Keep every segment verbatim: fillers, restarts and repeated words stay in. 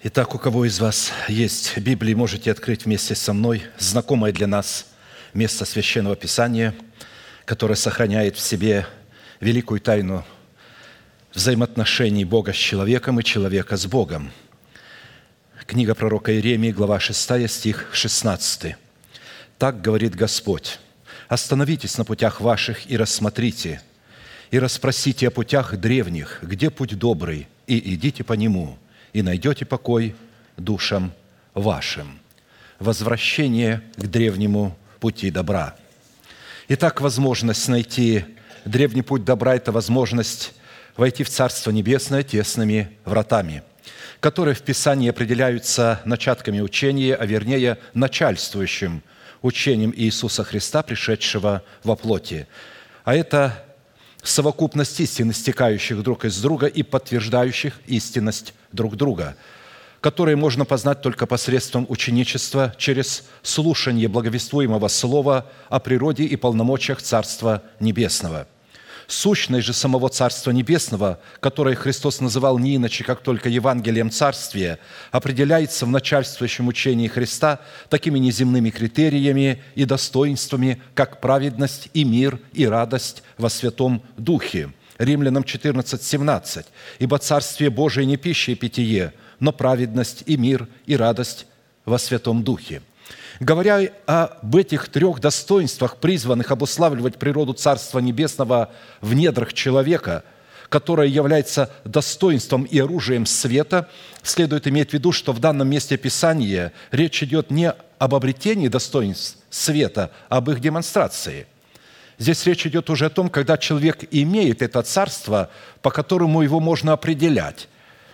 Итак, у кого из вас есть Библия, можете открыть вместе со мной знакомое для нас место Священного Писания, которое сохраняет в себе великую тайну взаимоотношений Бога с человеком и человека с Богом. Книга пророка Иеремии, глава шестая, стих шестнадцатый. «Так говорит Господь: остановитесь на путях ваших и рассмотрите, и расспросите о путях древних, где путь добрый, и идите по нему, и найдете покой душам вашим». Возвращение к древнему пути добра. Итак, возможность найти древний путь добра – это возможность войти в Царство Небесное тесными вратами, которые в Писании определяются начатками учения, а вернее начальствующим учением Иисуса Христа, пришедшего во плоти. А это совокупность истин, истекающих друг из друга и подтверждающих истинность друг друга, которые можно познать только посредством ученичества через слушание благовествуемого слова о природе и полномочиях Царства Небесного. Сущность же самого Царства Небесного, которое Христос называл не иначе, как только Евангелием Царствия, определяется в начальствующем учении Христа такими неземными критериями и достоинствами, как праведность и мир и радость во Святом Духе. Римлянам четырнадцать семнадцать. «Ибо Царствие Божие не пища и питье, но праведность и мир и радость во Святом Духе». Говоря об этих трех достоинствах, призванных обуславливать природу Царства Небесного в недрах человека, которое является достоинством и оружием света, следует иметь в виду, что в данном месте Писания речь идет не об обретении достоинств света, а об их демонстрации. Здесь речь идет уже о том, когда человек имеет это царство, по которому его можно определять.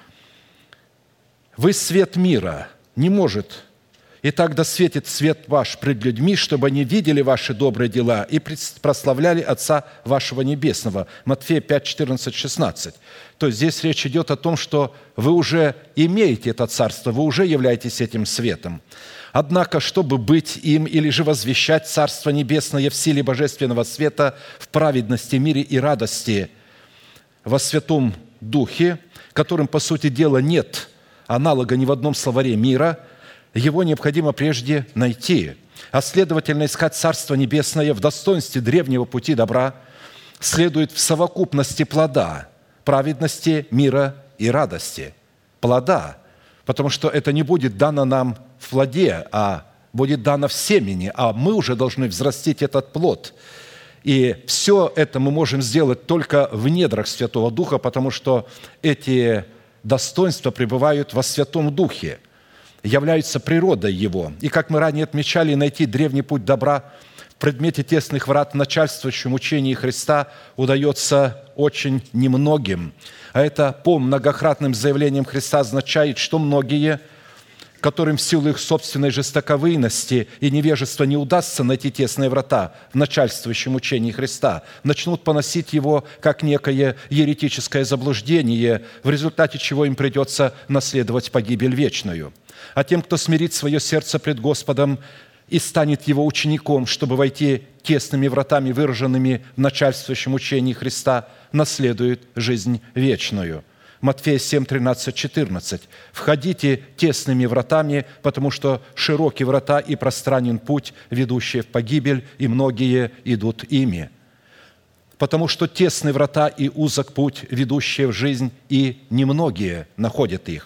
«Вы свет мира, не может... Итак, да светит свет ваш пред людьми, чтобы они видели ваши добрые дела и прославляли Отца вашего Небесного». Матфея пять, четырнадцать, шестнадцать. То есть здесь речь идет о том, что вы уже имеете это царство, вы уже являетесь этим светом. Однако, чтобы быть им или же возвещать Царство Небесное в силе божественного света, в праведности, мире и радости во Святом Духе, которым, по сути дела, нет аналога ни в одном словаре мира, его необходимо прежде найти, а следовательно искать Царство Небесное в достоинстве древнего пути добра следует в совокупности плода, праведности, мира и радости. Плода, потому что это не будет дано нам в плоде, а будет дано в семени, а мы уже должны взрастить этот плод. И все это мы можем сделать только в недрах Святого Духа, потому что эти достоинства пребывают во Святом Духе, являются природой Его. И, как мы ранее отмечали, найти древний путь добра в предмете тесных врат в начальствующем учении Христа удается очень немногим. А это по многократным заявлениям Христа означает, что многие, которым в силу их собственной жестоковыйности и невежества не удастся найти тесные врата в начальствующем учении Христа, начнут поносить его как некое еретическое заблуждение, в результате чего им придется наследовать погибель вечную. А тем, кто смирит свое сердце пред Господом и станет Его учеником, чтобы войти тесными вратами, выраженными в начальствующем учении Христа, наследует жизнь вечную. Матфея семь, тринадцать, четырнадцать. «Входите тесными вратами, потому что широки врата и пространен путь, ведущий в погибель, и многие идут ими. Потому что тесны врата и узок путь, ведущий в жизнь, и немногие находят их».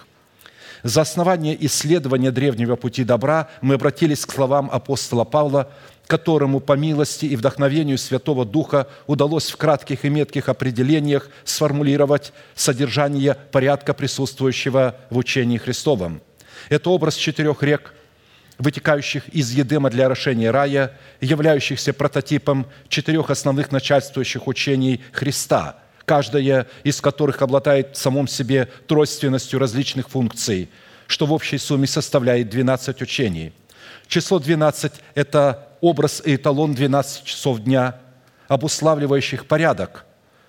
За основание исследования древнего пути добра мы обратились к словам апостола Павла, которому по милости и вдохновению Святого Духа удалось в кратких и метких определениях сформулировать содержание порядка, присутствующего в учении Христовом. Это образ четырех рек, вытекающих из Едема для орошения рая, являющихся прототипом четырех основных начальствующих учений Христа, каждая из которых обладает в самом себе тройственностью различных функций, что в общей сумме составляет двенадцать учений. Число двенадцать – это образ и эталон двенадцати часов дня, обуславливающих порядок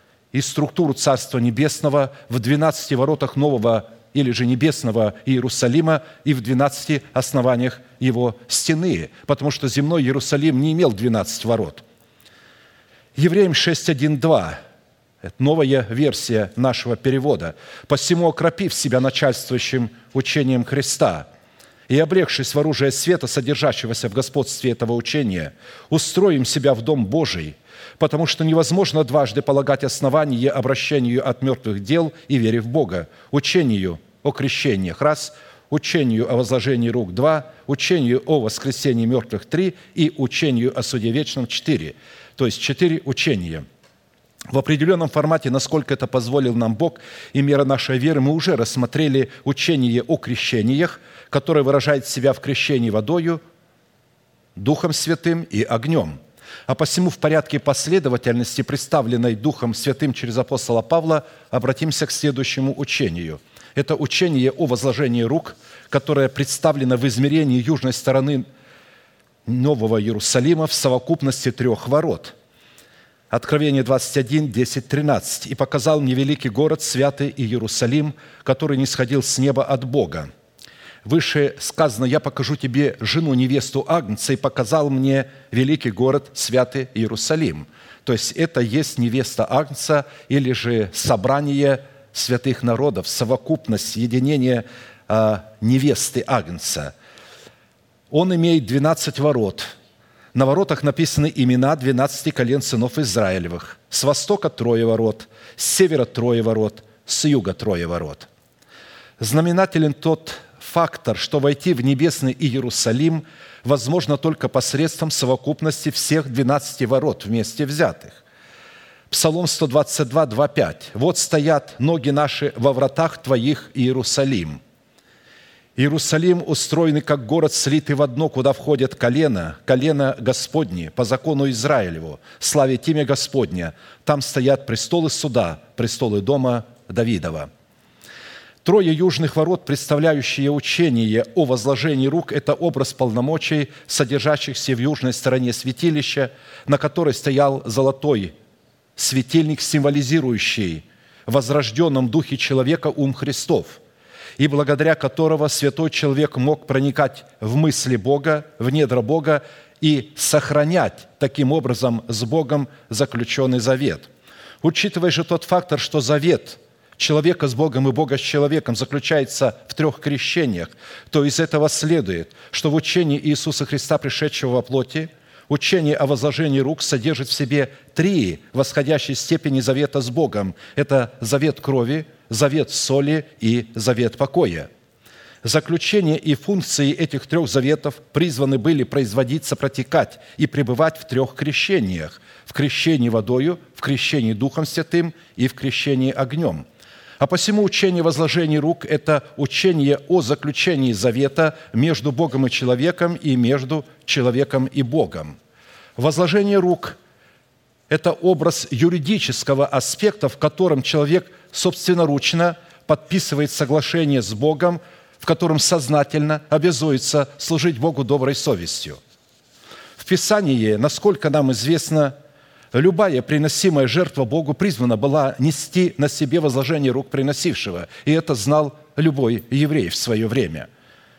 и структуру Царства Небесного в двенадцати воротах нового или же небесного Иерусалима и в двенадцати основаниях его стены, потому что земной Иерусалим не имел двенадцати ворот. Евреям шесть, один, два. Это новая версия нашего перевода. «Посему, окропив себя начальствующим учением Христа и облегшись в оружие света, содержащегося в господстве этого учения, устроим себя в Дом Божий, потому что невозможно дважды полагать основание обращению от мертвых дел и вере в Бога, учению о крещениях – раз, учению о возложении рук – два, учению о воскресении мертвых – три и учению о суде вечном – четыре». То есть четыре учения. В определенном формате, насколько это позволил нам Бог и мера нашей веры, мы уже рассмотрели учение о крещениях, которое выражает себя в крещении водою, Духом Святым и огнем. А посему в порядке последовательности, представленной Духом Святым через апостола Павла, обратимся к следующему учению. Это учение о возложении рук, которое представлено в измерении южной стороны Нового Иерусалима в совокупности трех ворот. Откровение двадцать один, десять, тринадцать. «И показал мне великий город, святый Иерусалим, который нисходил с неба от Бога. Выше сказано: я покажу тебе жену, невесту Агнца, и показал мне великий город, святый Иерусалим». То есть это есть невеста Агнца или же собрание святых народов, совокупность, единение э, невесты Агнца. Он имеет двенадцать ворот. На воротах написаны имена двенадцати колен сынов Израилевых. С востока трое ворот, с севера трое ворот, с юга трое ворот. Знаменателен тот фактор, что войти в небесный Иерусалим возможно только посредством совокупности всех двенадцати ворот вместе взятых. Псалом сто двадцать два, два, пять. «Вот стоят ноги наши во вратах Твоих, Иерусалим». Иерусалим устроенный как город, слитый в одно, куда входят колено, колено Господни, по закону Израилеву, славить имя Господня. Там стоят престолы суда, престолы дома Давидова. Трое южных ворот, представляющие учение о возложении рук, это образ полномочий, содержащихся в южной стороне святилища, на которой стоял золотой светильник, символизирующий в возрожденном духе человека ум Христов, и благодаря которого святой человек мог проникать в мысли Бога, в недра Бога и сохранять таким образом с Богом заключенный завет. Учитывая же тот фактор, что завет человека с Богом и Бога с человеком заключается в трех крещениях, то из этого следует, что в учении Иисуса Христа, пришедшего во плоти, учение о возложении рук содержит в себе три восходящие степени завета с Богом. Это завет крови, завет соли и завет покоя. Заключение и функции этих трех заветов призваны были производиться, протекать и пребывать в трех крещениях: в крещении водою, в крещении Духом Святым и в крещении огнем. А посему учение возложения рук – это учение о заключении завета между Богом и человеком и между человеком и Богом. Возложение рук – это образ юридического аспекта, в котором человек собственноручно подписывает соглашение с Богом, в котором сознательно обязуется служить Богу доброй совестью. В Писании, насколько нам известно, любая приносимая жертва Богу призвана была нести на себе возложение рук приносившего, и это знал любой еврей в свое время.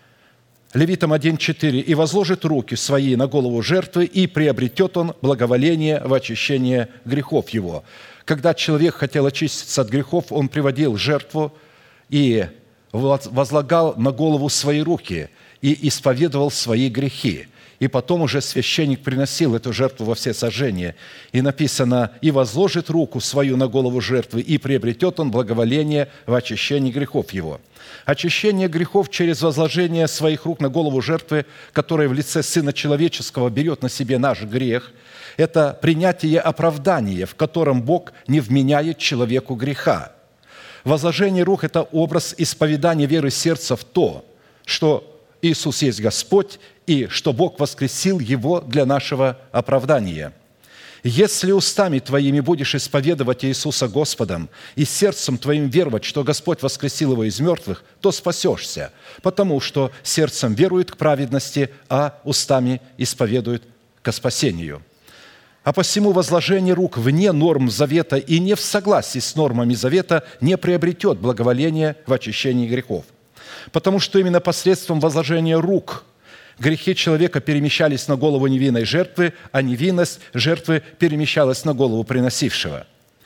Левитам один, четыре. «И возложит руки свои на голову жертвы, и приобретет он благоволение в очищение грехов его». Когда человек хотел очиститься от грехов, он приводил жертву и возлагал на голову свои руки и исповедовал свои грехи. И потом уже священник приносил эту жертву во всесожжение. И написано: «И возложит руку свою на голову жертвы, и приобретет он благоволение в очищении грехов его». Очищение грехов через возложение своих рук на голову жертвы, которая в лице Сына Человеческого берет на себе наш грех, это принятие оправдания, в котором Бог не вменяет человеку греха. Возложение рук – это образ исповедания веры сердца в то, что Иисус есть Господь, и что Бог воскресил Его для нашего оправдания. «Если устами твоими будешь исповедовать Иисуса Господом и сердцем твоим веровать, что Господь воскресил Его из мертвых, то спасешься, потому что сердцем верует к праведности, а устами исповедует ко спасению». А посему возложение рук вне норм завета и не в согласии с нормами завета не приобретет благоволения в очищении грехов. Потому что именно посредством возложения рук грехи человека перемещались на голову невинной жертвы, а невинность жертвы перемещалась на голову приносившего.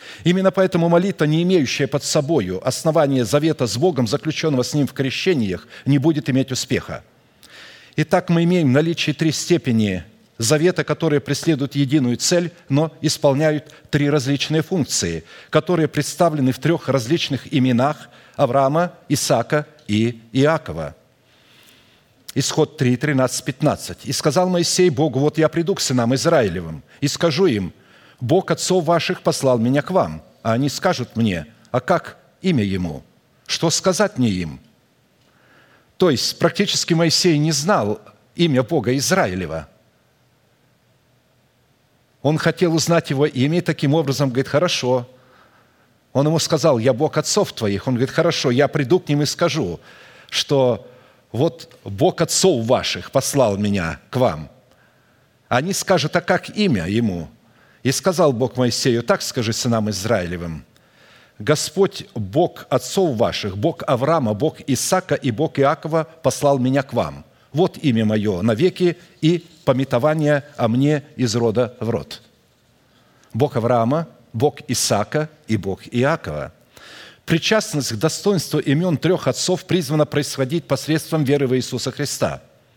Именно поэтому молитва, не имеющая под собою основания завета с Богом, заключенного с Ним в крещениях, не будет иметь успеха. Итак, мы имеем в наличии три степени завета, которые преследуют единую цель, но исполняют три различные функции, которые представлены в трех различных именах Авраама, Исаака и Иакова. Исход три, тринадцать, пятнадцать. «И сказал Моисей Богу: вот я приду к сынам Израилевым, и скажу им: Бог отцов ваших послал меня к вам. А они скажут мне: а как имя ему? Что сказать мне им?» То есть практически Моисей не знал имя Бога Израилева. Он хотел узнать его имя, и таким образом говорит: хорошо. Он ему сказал: я Бог отцов твоих. Он говорит: хорошо, я приду к ним и скажу, что вот Бог отцов ваших послал меня к вам. Они скажут: а как имя ему? И сказал Бог Моисею: так скажи сынам Израилевым: Господь, Бог отцов ваших, Бог Авраама, Бог Исаака и Бог Иакова послал меня к вам. Вот имя мое навеки и памятование о мне из рода в род. Бог Авраама, Бог Исаака и Бог Иакова. Причастность к достоинству имен трех отцов призвана происходить посредством веры в Иисуса Христа.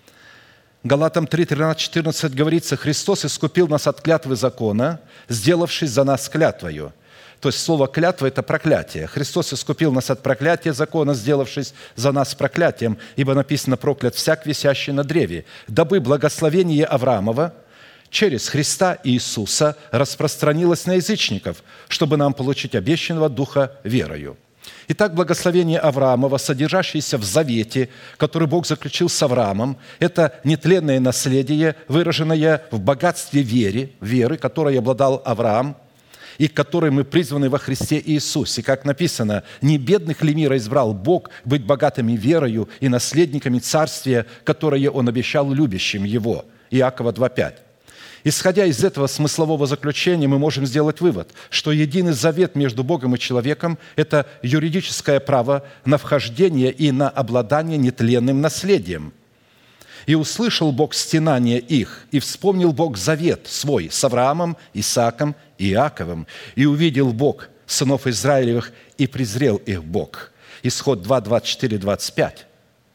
Галатам три, тринадцать, четырнадцать говорится: «Христос искупил нас от клятвы закона, сделавшись за нас клятвою». То есть слово «клятва» – это проклятие. Христос искупил нас от проклятия закона, сделавшись за нас проклятием, ибо написано: «Проклят всяк, висящий на древе», дабы благословение Авраамова через Христа Иисуса распространилось на язычников, чтобы нам получить обещанного Духа верою. Итак, благословение Авраамова, содержащееся в завете, который Бог заключил с Авраамом, это нетленное наследие, выраженное в богатстве веры, веры, которой обладал Авраам, и к которой мы призваны во Христе Иисусе. Как написано: «Не бедных ли мира избрал Бог быть богатыми верою и наследниками царствия, которое Он обещал любящим Его». Иакова два, пять. Исходя из этого смыслового заключения, мы можем сделать вывод, что единый завет между Богом и человеком – это юридическое право на вхождение и на обладание нетленным наследием. «И услышал Бог стенание их, и вспомнил Бог завет свой с Авраамом, Исааком и Иаковом, и увидел Бог сынов Израилевых, и презрел их Бог». Исход два, двадцать четыре, двадцать пять.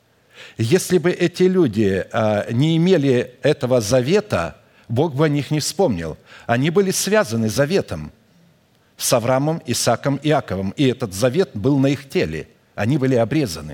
Если бы эти люди не имели этого завета, Бог бы о них не вспомнил. Они были связаны заветом с Авраамом, Исааком и Иаковом, и этот завет был на их теле. Они были обрезаны.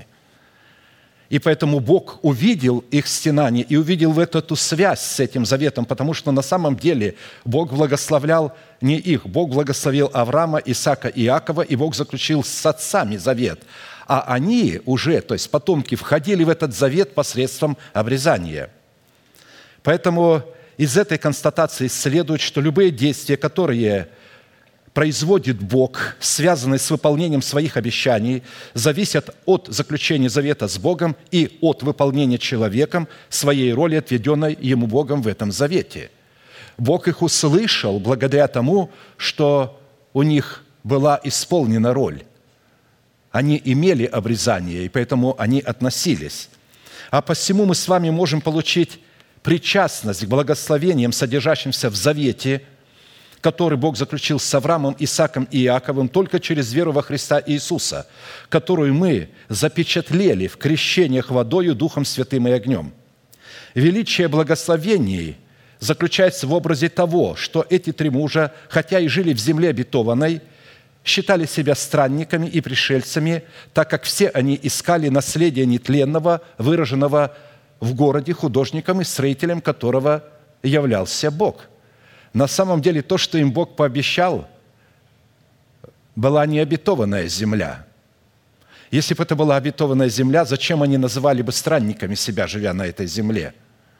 И поэтому Бог увидел их стенание и увидел в эту связь с этим заветом, потому что на самом деле Бог благословлял не их. Бог благословил Авраама, Исаака и Иакова, и Бог заключил с отцами завет. А они уже, то есть потомки, входили в этот завет посредством обрезания. Поэтому из этой констатации следует, что любые действия, которые производит Бог, связанные с выполнением своих обещаний, зависят от заключения завета с Богом и от выполнения человеком своей роли, отведенной ему Богом в этом завете. Бог их услышал благодаря тому, что у них была исполнена роль. Они имели обрезание, и поэтому они относились. А посему мы с вами можем получить причастность к благословениям, содержащимся в завете, который Бог заключил с Авраамом, Исааком и Иаковом только через веру во Христа Иисуса, которую мы запечатлели в крещениях водою, Духом Святым и огнем. Величие благословений заключается в образе того, что эти три мужа, хотя и жили в земле обетованной, считали себя странниками и пришельцами, так как все они искали наследие нетленного, выраженного в городе художником и строителем которого являлся Бог. На самом деле то, что им Бог пообещал, была не обетованная земля. Если бы это была обетованная земля, зачем они называли бы странниками себя, живя на этой земле?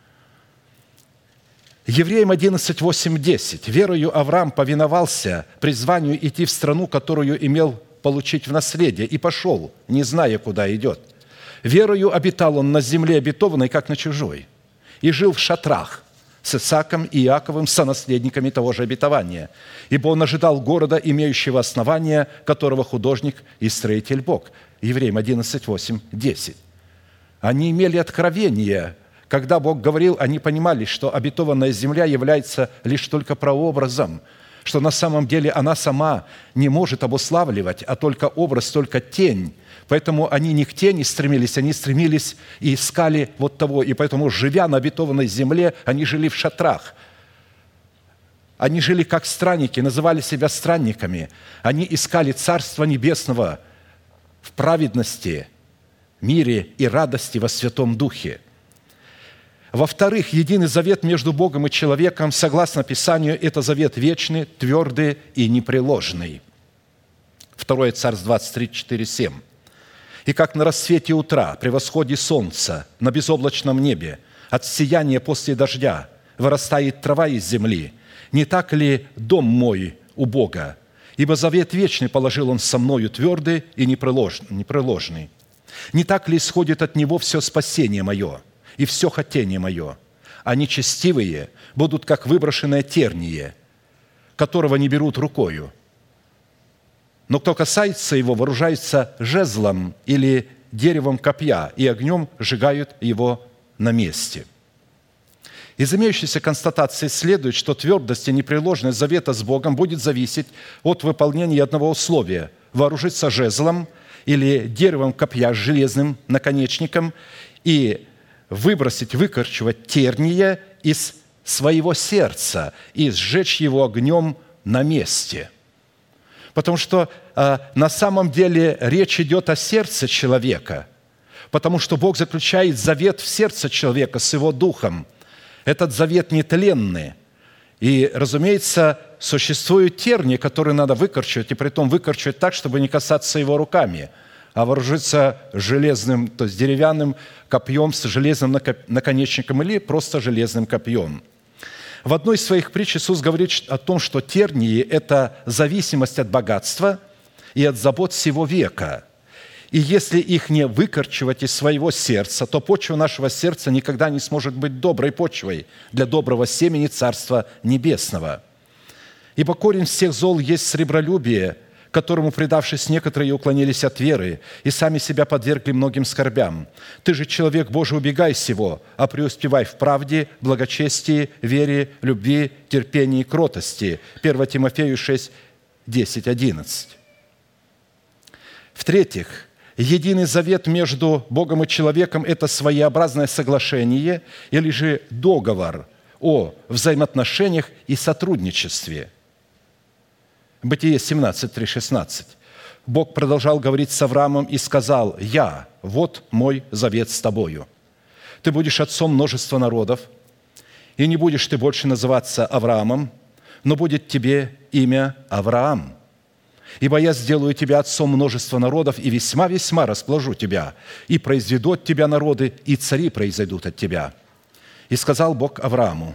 Евреям одиннадцать, восемь, десять. «Верою Авраам повиновался призванию идти в страну, которую имел получить в наследие, и пошел, не зная, куда идет. Верою обитал он на земле обетованной, как на чужой, и жил в шатрах с Исааком и Иаковым, сонаследниками того же обетования, ибо он ожидал города, имеющего основания, которого художник и строитель Бог». Евреям одиннадцать, восемь, десять. Они имели откровение. Когда Бог говорил, они понимали, что обетованная земля является лишь только прообразом, что на самом деле она сама не может обуславливать, а только образ, только тень. Поэтому они не к тени стремились, они стремились и искали вот того. И поэтому, живя на обетованной земле, они жили в шатрах. Они жили как странники, называли себя странниками. Они искали Царство Небесного в праведности, мире и радости во Святом Духе. Во-вторых, единый завет между Богом и человеком, согласно Писанию, это завет вечный, твердый и непреложный. Второе Царств двадцать три, четыре, семь. «И как на рассвете утра, при восходе солнца, на безоблачном небе, от сияния после дождя вырастает трава из земли, не так ли дом мой у Бога? Ибо завет вечный положил Он со мною твердый и непреложный. Не так ли исходит от Него все спасение мое и все хотение мое? А нечестивые будут, как выброшенное терние, которого не берут рукою. Но кто касается его, вооружается жезлом или деревом копья, и огнем сжигают его на месте». Из имеющейся констатации следует, что твердость и непреложность завета с Богом будет зависеть от выполнения одного условия – вооружиться жезлом или деревом копья с железным наконечником и выбросить, выкорчевать терние из своего сердца и сжечь его огнем на месте. Потому что э, на самом деле речь идет о сердце человека, потому что Бог заключает завет в сердце человека с его духом. Этот завет нетленный. И, разумеется, существуют тернии, которые надо выкорчевать, и притом выкорчевать так, чтобы не касаться его руками, а вооружиться железным, то есть деревянным копьем с железным наконечником или просто железным копьем. В одной из своих притч Иисус говорит о том, что тернии – это зависимость от богатства и от забот всего века. И если их не выкорчевать из своего сердца, то почва нашего сердца никогда не сможет быть доброй почвой для доброго семени Царства Небесного. Ибо корень всех зол есть сребролюбие, которому, предавшись, некоторые уклонились от веры и сами себя подвергли многим скорбям. Ты же, человек Божий, убегай сего, а преуспевай в правде, благочестии, вере, любви, терпении, кротости». первое Тимофею шесть, десять, одиннадцать. В-третьих, единый завет между Богом и человеком – это своеобразное соглашение или же договор о взаимоотношениях и сотрудничестве. Бытие семнадцать, три, шестнадцать. Бог продолжал говорить с Авраамом и сказал: «Я, вот мой завет с тобою. Ты будешь отцом множества народов, и не будешь ты больше называться Авраамом, но будет тебе имя Авраам. Ибо я сделаю тебя отцом множества народов, и весьма-весьма расположу тебя, и произведу от тебя народы, и цари произойдут от тебя». И сказал Бог Аврааму: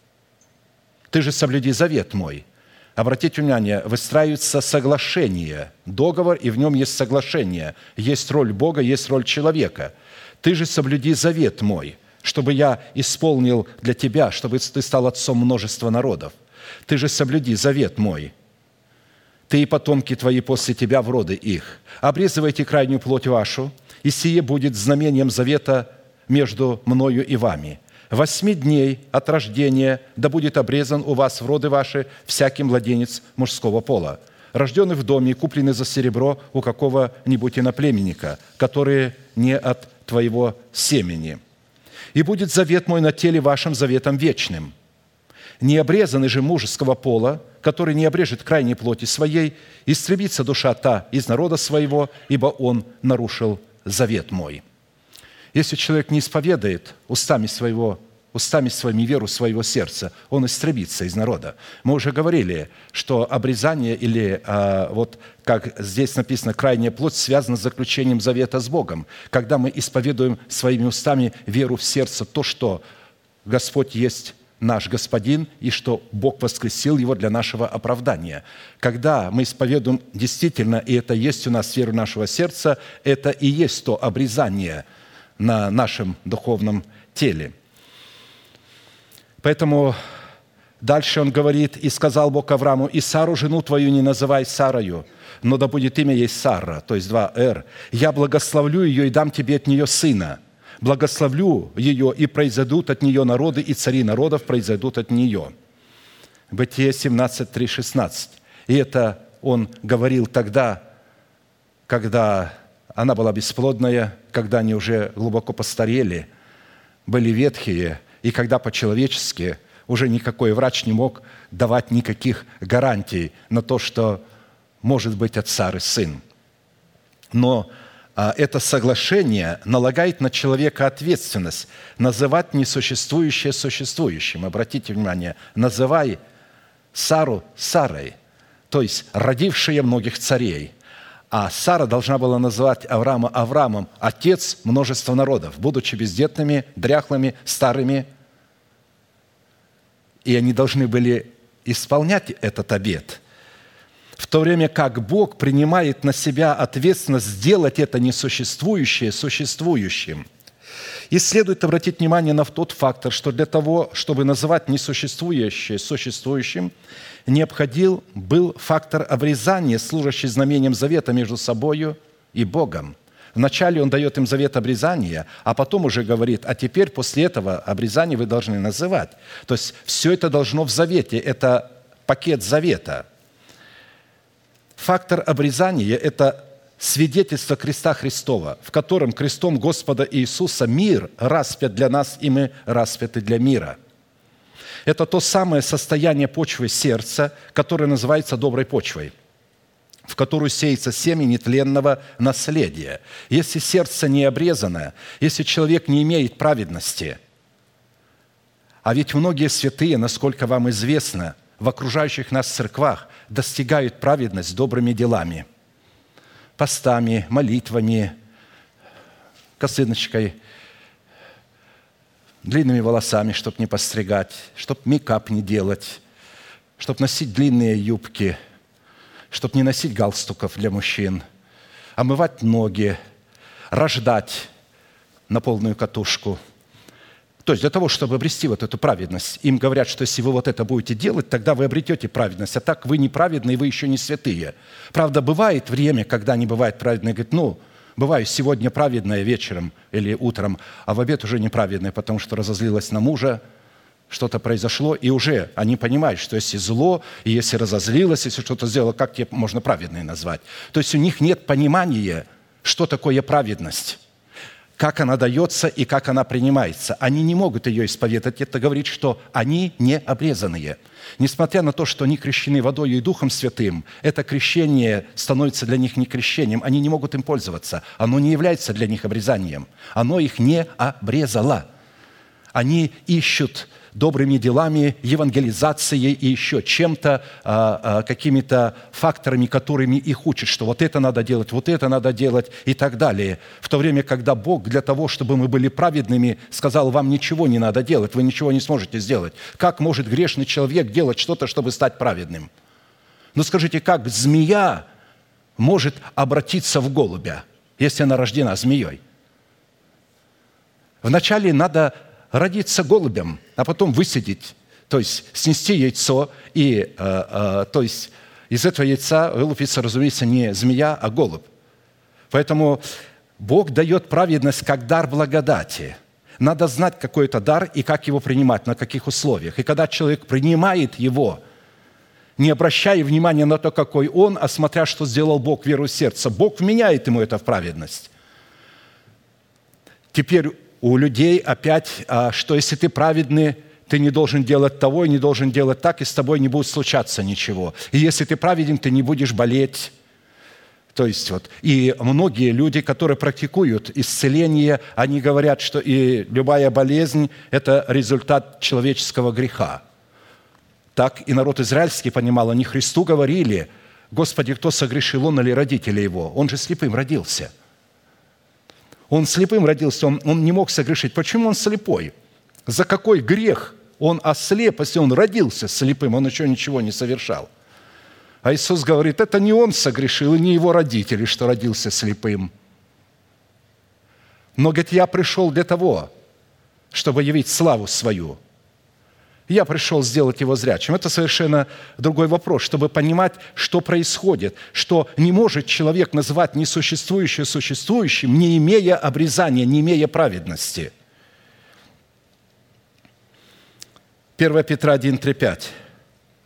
«Ты же соблюди завет мой». Обратите внимание, выстраивается соглашение, договор, и в нем есть соглашение. Есть роль Бога, есть роль человека. «Ты же соблюди завет мой, чтобы я исполнил для тебя, чтобы ты стал отцом множества народов. Ты же соблюди завет мой, ты и потомки твои после тебя в роды их. Обрезывайте крайнюю плоть вашу, и сие будет знамением завета между мною и вами. Восьми дней от рождения да будет обрезан у вас в роды ваши всякий младенец мужского пола, рожденный в доме и купленный за серебро у какого-нибудь иноплеменника, который не от твоего семени. И будет завет мой на теле вашим заветом вечным. Необрезанный же мужеского пола, который не обрежет крайней плоти своей, истребится душа та из народа своего, ибо он нарушил завет мой». Если человек не исповедает устами, своего, устами своими веру своего сердца, он истребится из народа. Мы уже говорили, что обрезание или, а, вот как здесь написано, крайняя плоть связана с заключением завета с Богом. Когда мы исповедуем своими устами веру в сердце, то, что Господь есть наш Господин, и что Бог воскресил Его для нашего оправдания. Когда мы исповедуем действительно, и это есть у нас веру нашего сердца, это и есть то обрезание на нашем духовном теле. Поэтому дальше он говорит: «И сказал Бог Аврааму: и Сару, жену твою, не называй Сарою, но да будет имя ей Сара», то есть два «р. «Я благословлю ее и дам тебе от нее сына. Благословлю ее, и произойдут от нее народы, и цари народов произойдут от нее». Бытие семнадцать, три, шестнадцать. И это он говорил тогда, когда она была бесплодная, когда они уже глубоко постарели, были ветхие, и когда по-человечески уже никакой врач не мог давать никаких гарантий на то, что может быть от Сары сын. Но а, это соглашение налагает на человека ответственность называть несуществующее существующим. Обратите внимание, называй Сару Сарой, то есть родившая многих царей. А Сара должна была называть Авраама Авраамом, отец множества народов, будучи бездетными, дряхлыми, старыми. И они должны были исполнять этот обет. В то время как Бог принимает на себя ответственность сделать это несуществующее существующим. И следует обратить внимание на тот фактор, что для того, чтобы называть несуществующее существующим, необходим был фактор обрезания, служащий знамением завета между собою и Богом. Вначале он дает им завет обрезания, а потом уже говорит, а теперь после этого обрезания вы должны называть. То есть все это должно в завете, это пакет завета. Фактор обрезания – это свидетельство креста Христова, в котором крестом Господа Иисуса мир распят для нас, и мы распяты для мира. Это то самое состояние почвы сердца, которое называется доброй почвой, в которую сеется семя нетленного наследия. Если сердце не обрезано, если человек не имеет праведности, а ведь многие святые, насколько вам известно, в окружающих нас церквах достигают праведность добрыми делами, постами, молитвами, косыночкой, длинными волосами, чтобы не постригать, чтобы мейкап не делать, чтобы носить длинные юбки, чтобы не носить галстуков для мужчин, омывать ноги, рождать на полную катушку. То есть для того, чтобы обрести вот эту праведность. Им говорят, что если вы вот это будете делать, тогда вы обретете праведность. А так вы неправедные, вы еще не святые. Правда, бывает время, когда не бывает праведные. Говорит, ну, бываю сегодня праведная вечером или утром, а в обед уже неправедная, потому что разозлилась на мужа, что-то произошло, и уже они понимают, что если зло, и если разозлилась, если что-то сделала, как тебе можно праведной назвать? То есть у них нет понимания, что такое праведность, как она дается и как она принимается. Они не могут ее исповедать. Это говорит, что они не обрезанные. Несмотря на то, что они крещены водой и Духом Святым, это крещение становится для них не крещением. Они не могут им пользоваться. Оно не является для них обрезанием. Оно их не обрезало. Они ищут добрыми делами, евангелизацией и еще чем-то, какими-то факторами, которыми их учат, что вот это надо делать, вот это надо делать и так далее. В то время, когда Бог для того, чтобы мы были праведными, сказал, вам ничего не надо делать, вы ничего не сможете сделать. Как может грешный человек делать что-то, чтобы стать праведным? Ну скажите, как змея может обратиться в голубя, если она рождена змеей? Вначале надо родиться голубем, а потом высидеть, то есть снести яйцо, и, э, э, то есть из этого яйца вылупится, разумеется, не змея, а голубь. Поэтому Бог дает праведность как дар благодати. Надо знать, какой это дар и как его принимать, на каких условиях. И когда человек принимает его, не обращая внимания на то, какой он, а смотря, что сделал Бог веру сердца, Бог вменяет ему это в праведность. Теперь у людей опять, что если ты праведный, ты не должен делать того и не должен делать так, и с тобой не будет случаться ничего. И если ты праведен, ты не будешь болеть. То есть вот, и многие люди, которые практикуют исцеление, они говорят, что и любая болезнь – это результат человеческого греха. Так и народ израильский понимал, они Христу говорили, «Господи, кто согрешил, он или родители его? Он же слепым родился». Он слепым родился, он, он не мог согрешить. Почему он слепой? За какой грех он ослеп, если он родился слепым, он еще ничего не совершал? А Иисус говорит, это не он согрешил, и не его родители, что родился слепым. Но, говорит, я пришел для того, чтобы явить славу свою. Я пришел сделать его зрячим. Это совершенно другой вопрос, чтобы понимать, что происходит, что не может человек называть несуществующее существующим, не имея обрезания, не имея праведности. первое Петра один, три, пять.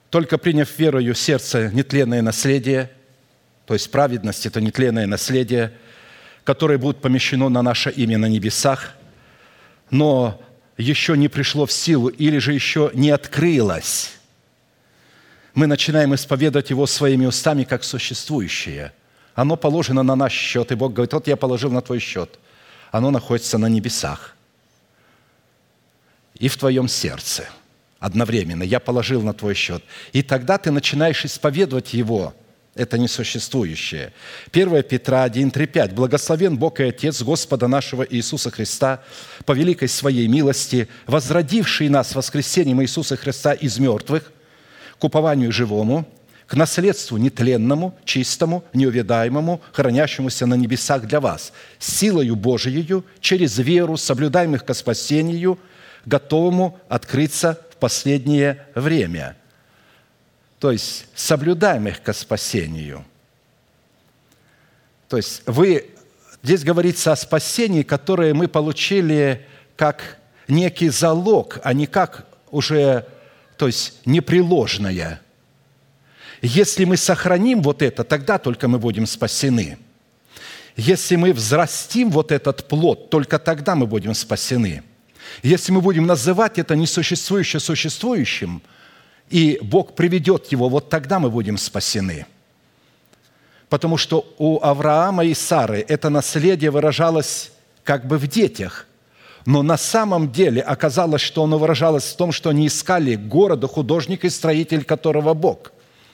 только приняв верою сердце нетленное наследие, то есть праведность – это нетленное наследие, которое будет помещено на наше имя на небесах, но еще не пришло в силу или же еще не открылось, мы начинаем исповедовать его своими устами как существующее. Оно положено на наш счет, и Бог говорит: вот я положил на твой счет. Оно находится на небесах и в твоем сердце одновременно. Я положил на твой счет. И тогда ты начинаешь исповедовать его, это несуществующее. первое Петра один, три, пять. «Благословен Бог и Отец Господа нашего Иисуса Христа, по великой Своей милости, возродивший нас воскресением Иисуса Христа из мертвых, к упованию живому, к наследству нетленному, чистому, неувядаемому, хранящемуся на небесах для вас, силою Божиею, через веру, соблюдаемых ко спасению, готовому открыться в последнее время». То есть, соблюдаемых ко спасению. То есть, вы, здесь говорится о спасении, которое мы получили как некий залог, а не как уже, то есть, непреложное. Если мы сохраним вот это, тогда только мы будем спасены. Если мы взрастим вот этот плод, только тогда мы будем спасены. Если мы будем называть это несуществующее существующим, и Бог приведет его, вот тогда мы будем спасены. Потому что у Авраама и Сары это наследие выражалось как бы в детях, но на самом деле оказалось, что оно выражалось в том, что они искали города, художник и строитель которого Бог.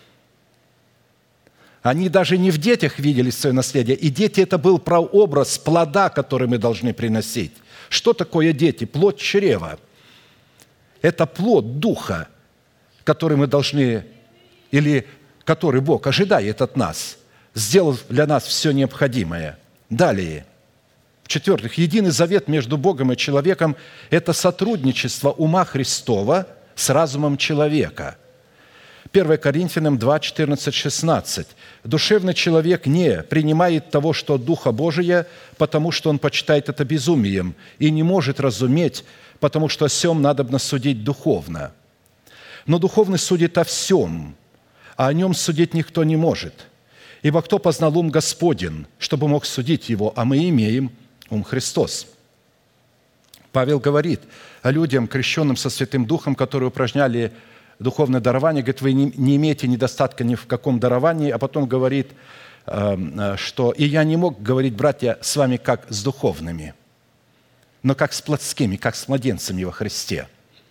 Они даже не в детях видели свое наследие, и дети – это был прообраз плода, который мы должны приносить. Что такое дети? Плод чрева. Это плод Духа, который мы должны, или который Бог ожидает от нас, сделав для нас все необходимое. Далее. В-четвертых, единый завет между Богом и человеком – это сотрудничество ума Христова с разумом человека. первое Коринфянам два, четырнадцать, шестнадцать. «Душевный человек не принимает того, что от Духа Божия, потому что он почитает это безумием, и не может разуметь, потому что о сем надобно судить духовно. Но духовный судит о всем, а о нем судить никто не может. Ибо кто познал ум Господен, чтобы мог судить его, а мы имеем ум Христос». Павел говорит о людям, крещенным со Святым Духом, которые упражняли духовное дарование. Говорит, вы не имеете недостатка ни в каком даровании, а потом говорит, что «и я не мог говорить, братья, с вами как с духовными, но как с плотскими, как с младенцами во Христе».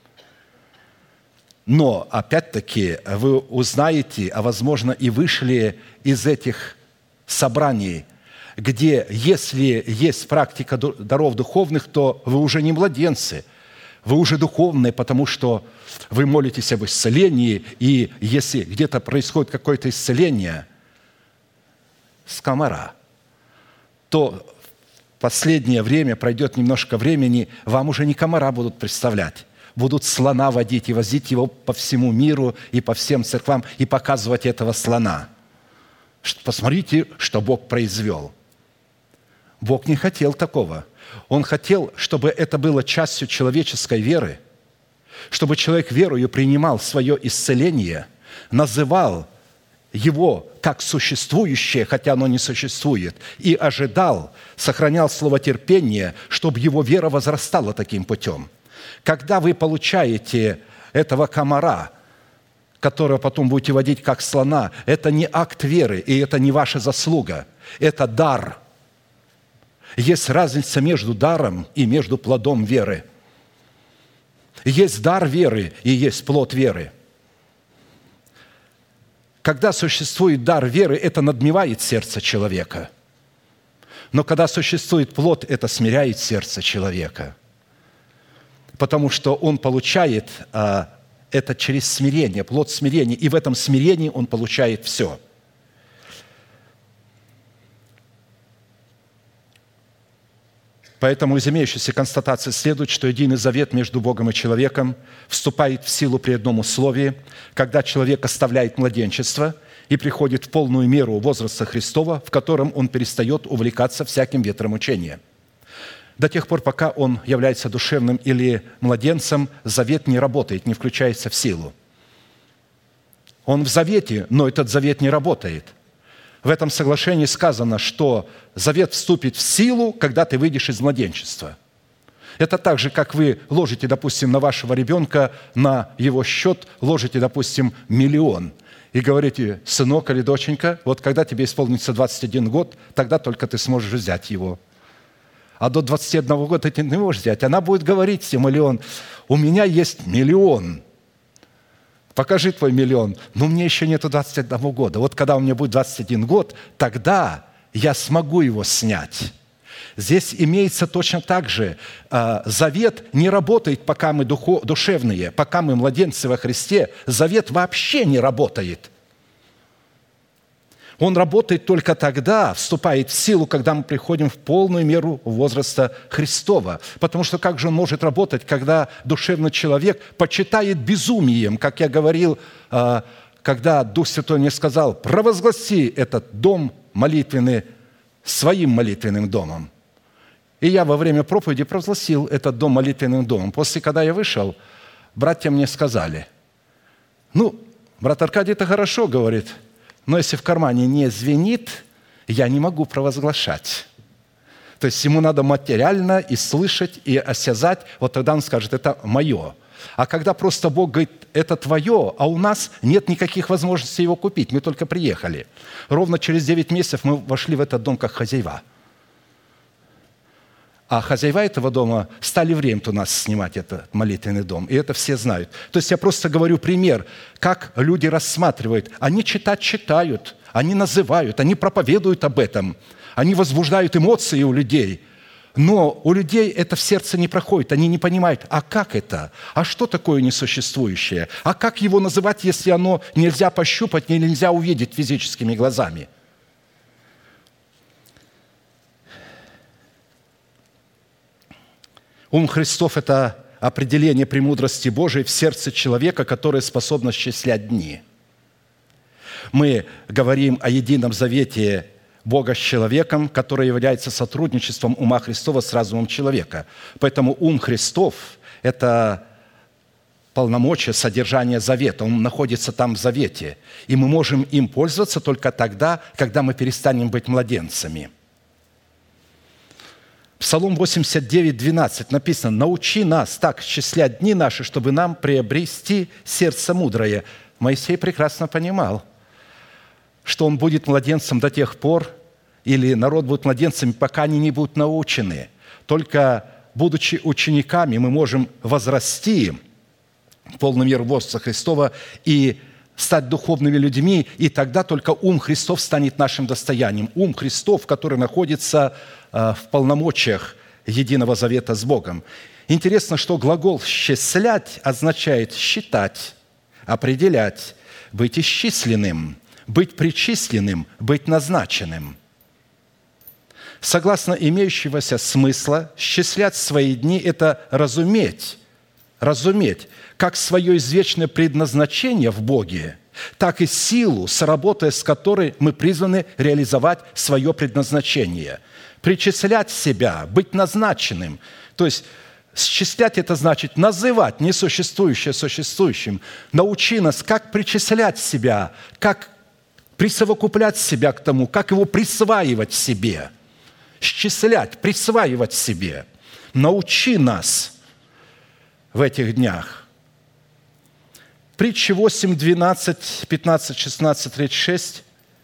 Но, опять-таки, вы узнаете, а, возможно, и вышли из этих собраний, где, если есть практика даров духовных, то вы уже не младенцы, вы уже духовные, потому что вы молитесь об исцелении, и если где-то происходит какое-то исцеление с комара, то в последнее время, пройдет немножко времени, вам уже не комара будут представлять, будут слона водить и возить его по всему миру и по всем церквам и показывать этого слона. Посмотрите, что Бог произвел. Бог не хотел такого. Он хотел, чтобы это было частью человеческой веры, чтобы человек верою принимал свое исцеление, называл его как существующее, хотя оно не существует, и ожидал, сохранял слово терпения, чтобы его вера возрастала таким путем. Когда вы получаете этого комара, которого потом будете водить как слона, это не акт веры, и это не ваша заслуга, это дар. Есть разница между даром и между плодом веры. Есть дар веры и есть плод веры. Когда существует дар веры, это надмевает сердце человека. Но когда существует плод, это смиряет сердце человека. Потому что он получает а, это через смирение, плод смирения. И в этом смирении он получает все. Поэтому из имеющейся констатации следует, что единый завет между Богом и человеком вступает в силу при одном условии, когда человек оставляет младенчество и приходит в полную меру возраста Христова, в котором он перестает увлекаться всяким ветром учения. До тех пор, пока он является душевным или младенцем, завет не работает, не включается в силу. Он в завете, но этот завет не работает. В этом соглашении сказано, что завет вступит в силу, когда ты выйдешь из младенчества. Это так же, как вы ложите, допустим, на вашего ребенка, на его счет ложите, допустим, миллион. И говорите: сынок или доченька, вот когда тебе исполнится двадцать один год, тогда только ты сможешь взять его. А до двадцати одного года ты не можешь взять. Она будет говорить тебе: миллион, у меня есть миллион. Покажи твой миллион. Но мне еще нету двадцати одного года. Вот когда у меня будет двадцать один год, тогда я смогу его снять. Здесь имеется точно так же. Завет не работает, пока мы душевные, пока мы младенцы во Христе. Завет вообще не работает. Он работает только тогда, вступает в силу, когда мы приходим в полную меру возраста Христова. Потому что как же он может работать, когда душевный человек почитает безумием, как я говорил, когда Дух Святой мне сказал: провозгласи этот дом молитвенный своим молитвенным домом. И я во время проповеди провозгласил этот дом молитвенным домом. После, когда я вышел, братья мне сказали: ну, брат Аркадий, это хорошо, говорит, но если в кармане не звенит, я не могу провозглашать. То есть ему надо материально и слышать, и осязать, вот тогда он скажет: это мое. А когда просто Бог говорит: это твое, а у нас нет никаких возможностей его купить, мы только приехали. Ровно через девять месяцев мы вошли в этот дом как хозяева. А хозяева этого дома стали в рент у нас снимать этот молитвенный дом. И это все знают. То есть я просто говорю пример, как люди рассматривают. Они читать читают, они называют, они проповедуют об этом. Они возбуждают эмоции у людей. Но у людей это в сердце не проходит. Они не понимают, а как это? А что такое несуществующее? А как его называть, если оно нельзя пощупать или нельзя увидеть физическими глазами? Ум Христов – это определение премудрости Божией в сердце человека, которое способно счислять дни. Мы говорим о едином завете Бога с человеком, который является сотрудничеством ума Христова с разумом человека. Поэтому ум Христов – это полномочия, содержание завета. Он находится там в завете. И мы можем им пользоваться только тогда, когда мы перестанем быть младенцами. Псалом восемьдесят девять, двенадцать написано: «Научи нас так счислять дни наши, чтобы нам приобрести сердце мудрое». Моисей прекрасно понимал, что он будет младенцем до тех пор, или народ будет младенцами, пока они не будут научены. Только будучи учениками, мы можем возрасти в полную меру возраста Христова и стать духовными людьми, и тогда только ум Христов станет нашим достоянием. Ум Христов, который находится в полномочиях единого завета с Богом. Интересно, что глагол «счислять» означает считать, определять, быть исчисленным, быть причисленным, быть назначенным. Согласно имеющегося смысла, счислять свои дни – это разуметь, разуметь, как свое извечное предназначение в Боге, так и силу, сработая с которой мы призваны реализовать свое предназначение. Причислять себя, быть назначенным. То есть счислять – это значит называть несуществующее существующим. Научи нас, как причислять себя, как присовокуплять себя к тому, как его присваивать себе. Счислять, присваивать себе. Научи нас в этих днях. Притчи восемь, двенадцать, пятнадцать, шестнадцать, тридцать шесть.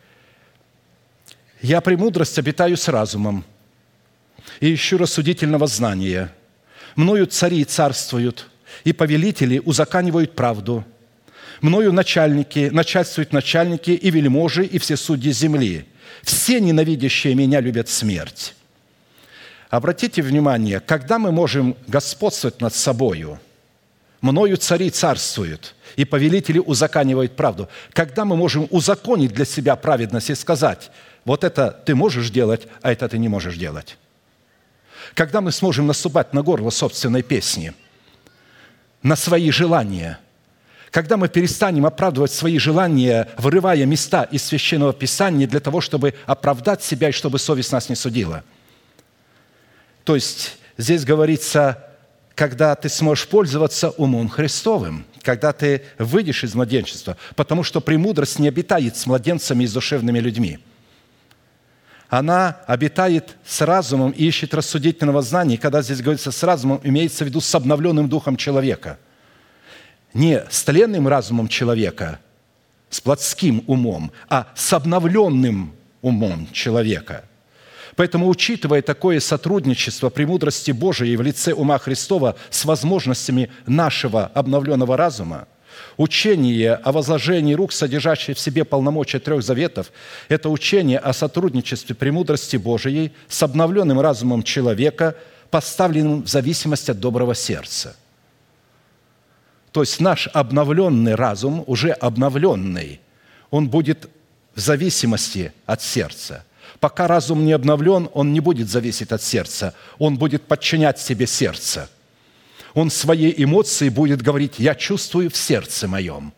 «Я премудрость обитаю с разумом и ищу рассудительного знания. Мною цари царствуют, и повелители узаканивают правду. Мною начальники, начальствуют начальники и вельможи, и все судьи земли. Все ненавидящие меня любят смерть». Обратите внимание, когда мы можем господствовать над собою? «Мною цари царствуют, и повелители узаканивают правду». Когда мы можем узаконить для себя праведность и сказать: вот это ты можешь делать, а это ты не можешь делать. Когда мы сможем наступать на горло собственной песни, на свои желания. Когда мы перестанем оправдывать свои желания, вырывая места из Священного Писания для того, чтобы оправдать себя и чтобы совесть нас не судила. То есть здесь говорится, когда ты сможешь пользоваться умом Христовым, когда ты выйдешь из младенчества, потому что премудрость не обитает с младенцами и с душевными людьми. Она обитает с разумом и ищет рассудительного знания. И когда здесь говорится «с разумом», имеется в виду с обновленным духом человека. Не с тленным разумом человека, с плотским умом, а с обновленным умом человека. Поэтому, учитывая такое сотрудничество премудрости Божией в лице ума Христова с возможностями нашего обновленного разума, учение о возложении рук, содержащее в себе полномочия трех заветов, это учение о сотрудничестве премудрости Божией с обновленным разумом человека, поставленным в зависимость от доброго сердца. То есть наш обновленный разум, уже обновленный, он будет в зависимости от сердца. Пока разум не обновлен, он не будет зависеть от сердца, он будет подчинять себе сердце. Он свои эмоции будет говорить «я чувствую в сердце моем».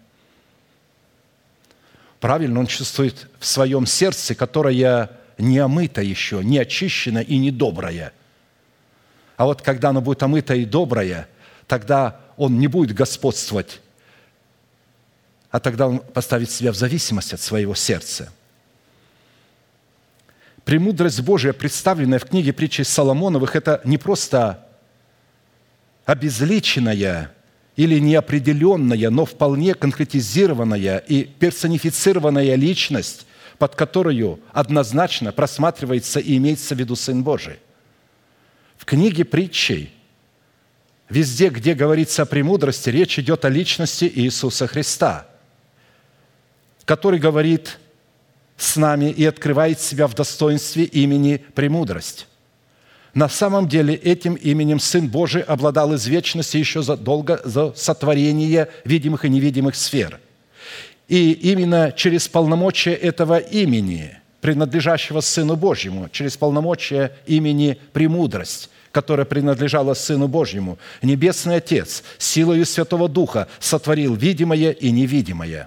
Правильно, он чувствует в своем сердце, которое не омыто еще, не очищено и не доброе. А вот когда оно будет омыто и доброе, тогда он не будет господствовать, а тогда он поставит себя в зависимость от своего сердца. Премудрость Божия, представленная в книге притчи Соломоновых, это не просто обезличенная или неопределенная, но вполне конкретизированная и персонифицированная личность, под которую однозначно просматривается и имеется в виду Сын Божий. В книге притчей, везде, где говорится о премудрости, речь идет о личности Иисуса Христа, который говорит с нами и открывает себя в достоинстве имени «премудрость». На самом деле этим именем Сын Божий обладал из вечности еще задолго до сотворения видимых и невидимых сфер. И именно через полномочия этого имени, принадлежащего Сыну Божьему, через полномочия имени «премудрость», которая принадлежала Сыну Божьему, Небесный Отец силою Святого Духа сотворил видимое и невидимое.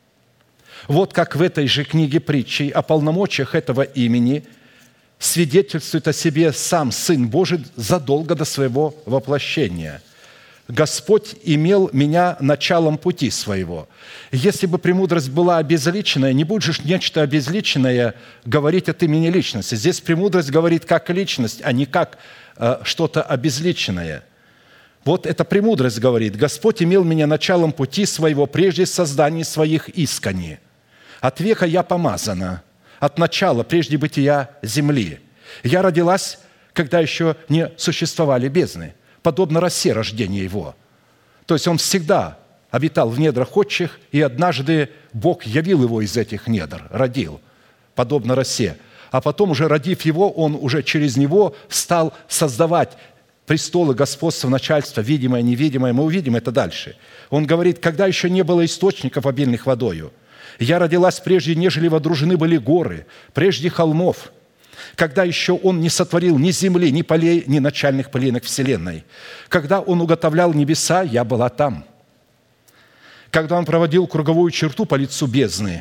Вот как в этой же книге притчей о полномочиях этого имени свидетельствует о себе сам Сын Божий задолго до своего воплощения. «Господь имел меня началом пути своего». Если бы премудрость была обезличенная, не будет же нечто обезличенное говорить от имени личности. Здесь премудрость говорит как личность, а не как э, что-то обезличенное. Вот эта премудрость говорит: «Господь имел меня началом пути своего прежде создания своих исканий. От века я помазана, от начала, прежде бытия земли. Я родилась, когда еще не существовали бездны, подобно росе рождения его». То есть он всегда обитал в недрах отчих, и однажды Бог явил его из этих недр, родил, подобно росе. А потом, уже родив его, он уже через него стал создавать престолы, господства, начальства, видимое, невидимое. Мы увидим это дальше. Он говорит: «Когда еще не было источников, обильных водою, я родилась прежде, нежели водружены были горы, прежде холмов, когда еще Он не сотворил ни земли, ни полей, ни начальных полинок вселенной. Когда Он уготовлял небеса, я была там. Когда Он проводил круговую черту по лицу бездны,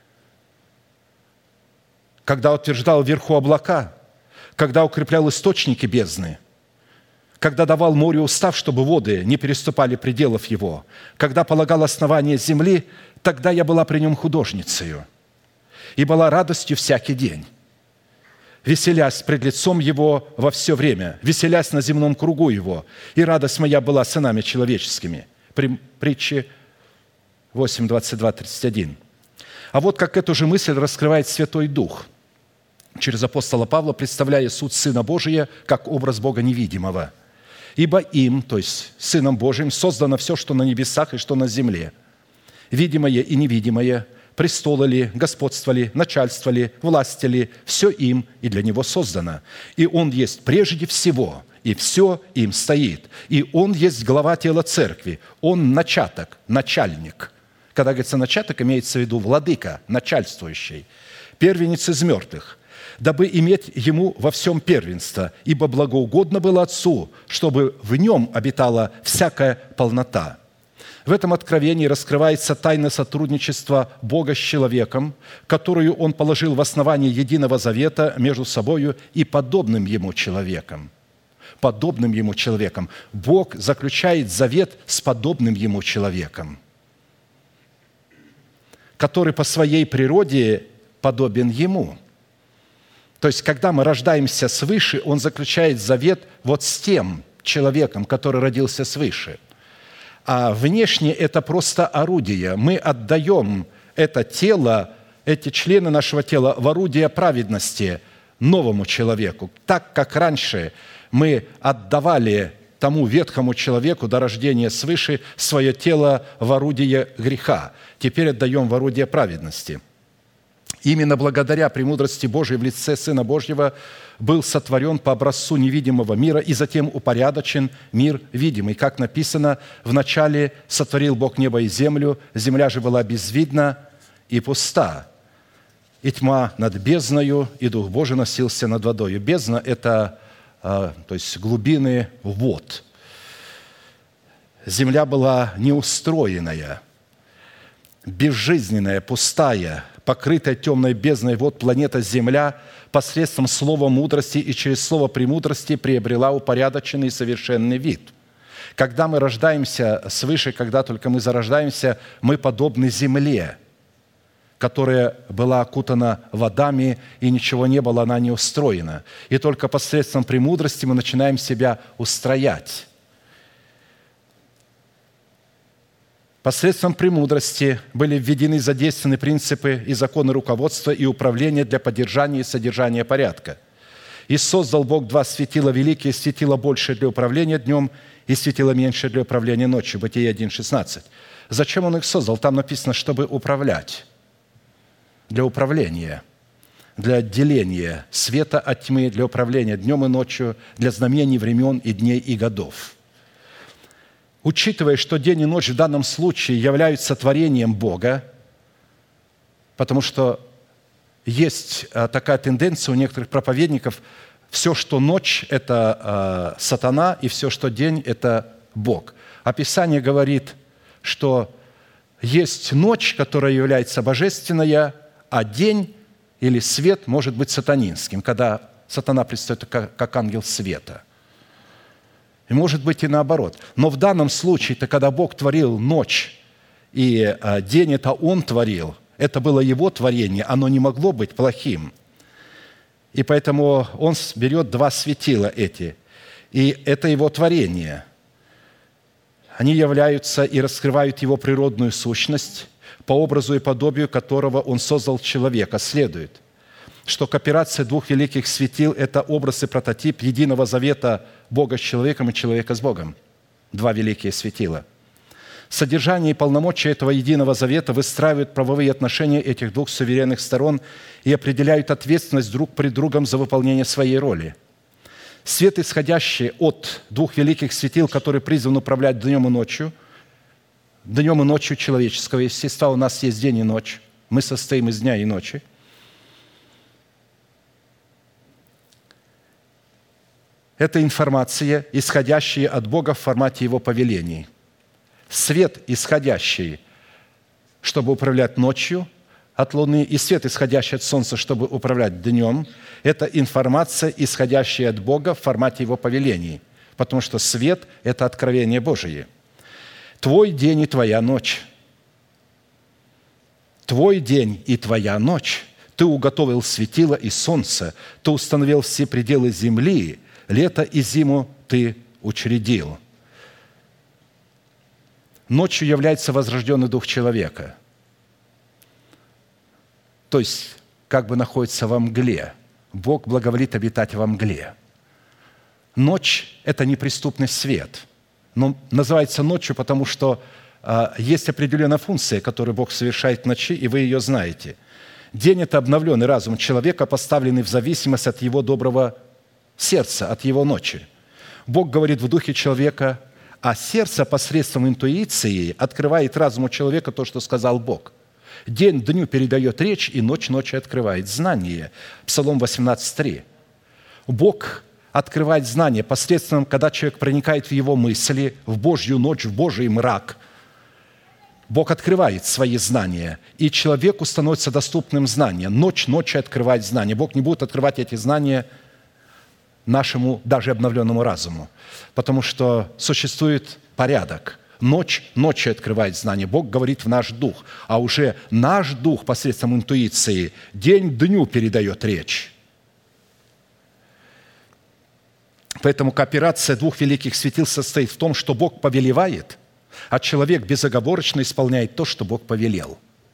когда утверждал вверху облака, когда укреплял источники бездны, когда давал морю устав, чтобы воды не переступали пределов его, когда полагал основание земли, тогда я была при нем художницею и была радостью всякий день, веселясь пред лицом его во все время, веселясь на земном кругу его, и радость моя была сынами человеческими». Притчи восемь, двадцать два, тридцать один. А вот как эту же мысль раскрывает Святой Дух через апостола Павла, представляя суть Сына Божия как образ Бога невидимого. «Ибо им, то есть Сыном Божиим, создано все, что на небесах и что на земле, видимое и невидимое, престолы ли, господство ли, начальство ли, власть ли, все им и для Него создано. И Он есть прежде всего, и все им стоит. И Он есть глава тела церкви, Он начаток, начальник». Когда говорится «начаток», имеется в виду владыка, начальствующий, первенец из мертвых, дабы иметь Ему во всем первенство, ибо благоугодно было Отцу, чтобы в Нем обитала всякая полнота». В этом откровении раскрывается тайна сотрудничества Бога с человеком, которую Он положил в основании единого завета между собою и подобным Ему человеком. подобным ему человеком. Бог заключает завет с подобным ему человеком, который по своей природе подобен ему. То есть, когда мы рождаемся свыше, Он заключает завет вот с тем человеком, который родился свыше. А внешне это просто орудие. Мы отдаем это тело, эти члены нашего тела в орудие праведности новому человеку. Так, как раньше мы отдавали тому ветхому человеку до рождения свыше свое тело в орудие греха. Теперь отдаем в орудие праведности. Именно благодаря премудрости Божией в лице Сына Божьего был сотворен по образцу невидимого мира и затем упорядочен мир видимый. Как написано, вначале сотворил Бог небо и землю, земля же была безвидна и пуста, и тьма над бездною, и Дух Божий носился над водою. Бездна – это, то есть, глубины вод. Земля была неустроенная, безжизненная, пустая, покрытая темной бездной вод, планета Земля посредством слова мудрости и через слово премудрости приобрела упорядоченный и совершенный вид. Когда мы рождаемся свыше, когда только мы зарождаемся, мы подобны земле, которая была окутана водами, и ничего не было, она не устроена. И только посредством премудрости мы начинаем себя устроять. Посредством премудрости были введены задействованы принципы и законы руководства и управления для поддержания и содержания порядка. И создал Бог два светила великие, светило большее для управления днем и светило меньшее для управления ночью. Бытие один шестнадцать. Зачем Он их создал? Там написано, чтобы управлять. Для управления, для отделения света от тьмы, для управления днем и ночью, для знамений времен и дней и годов. Учитывая, что день и ночь в данном случае являются творением Бога, потому что есть такая тенденция у некоторых проповедников, все, что ночь – это сатана, и все, что день – это Бог. А Писание говорит, что есть ночь, которая является божественная, а день или свет может быть сатанинским, когда сатана предстает как ангел света. И может быть и наоборот. Но в данном случае-то, когда Бог творил ночь, и день это Он творил, это было Его творение, оно не могло быть плохим. И поэтому Он берет два светила эти, и это Его творение. Они являются и раскрывают Его природную сущность, по образу и подобию которого Он создал человека. Следует, что кооперация двух великих светил – это образ и прототип единого завета Бога с человеком и человека с Богом. Два великие светила. Содержание и полномочия этого единого завета выстраивают правовые отношения этих двух суверенных сторон и определяют ответственность друг пред другом за выполнение своей роли. Свет, исходящий от двух великих светил, который призван управлять днем и ночью, днем и ночью человеческого естества, у нас есть день и ночь, мы состоим из дня и ночи. Это информация, исходящая от Бога в формате Его повелений. Свет, исходящий, чтобы управлять ночью от Луны, и свет, исходящий от Солнца, чтобы управлять днем, это информация, исходящая от Бога в формате Его повелений, потому что свет – это откровение Божие. Твой день и твоя ночь. Твой день и твоя ночь. Ты уготовил светило и солнце, ты установил все пределы земли, лето и зиму ты учредил. Ночью является возрожденный дух человека, то есть как бы находится во мгле. Бог благоволит обитать во мгле. Ночь – это неприступный свет, но называется ночью, потому что а, есть определенная функция, которую Бог совершает в ночи, и вы ее знаете. День – это обновленный разум человека, поставленный в зависимость от его доброго сердца, от его ночи. Бог говорит в духе человека, а сердце посредством интуиции открывает разуму человека то, что сказал Бог. День дню передает речь, и ночь ночи открывает знание. Псалом восемнадцать три. Бог открывает знание посредством, когда человек проникает в его мысли, в Божью ночь, в Божий мрак. Бог открывает свои знания, и человеку становится доступным знание. Ночь ночи открывает знания. Бог не будет открывать эти знания нашему даже обновленному разуму. Потому что существует порядок. Ночь ночью открывает знание. Бог говорит в наш дух, а уже наш дух посредством интуиции день дню передает речь. Поэтому кооперация двух великих светил состоит в том, что Бог повелевает, а человек безоговорочно исполняет то, что Бог повелел.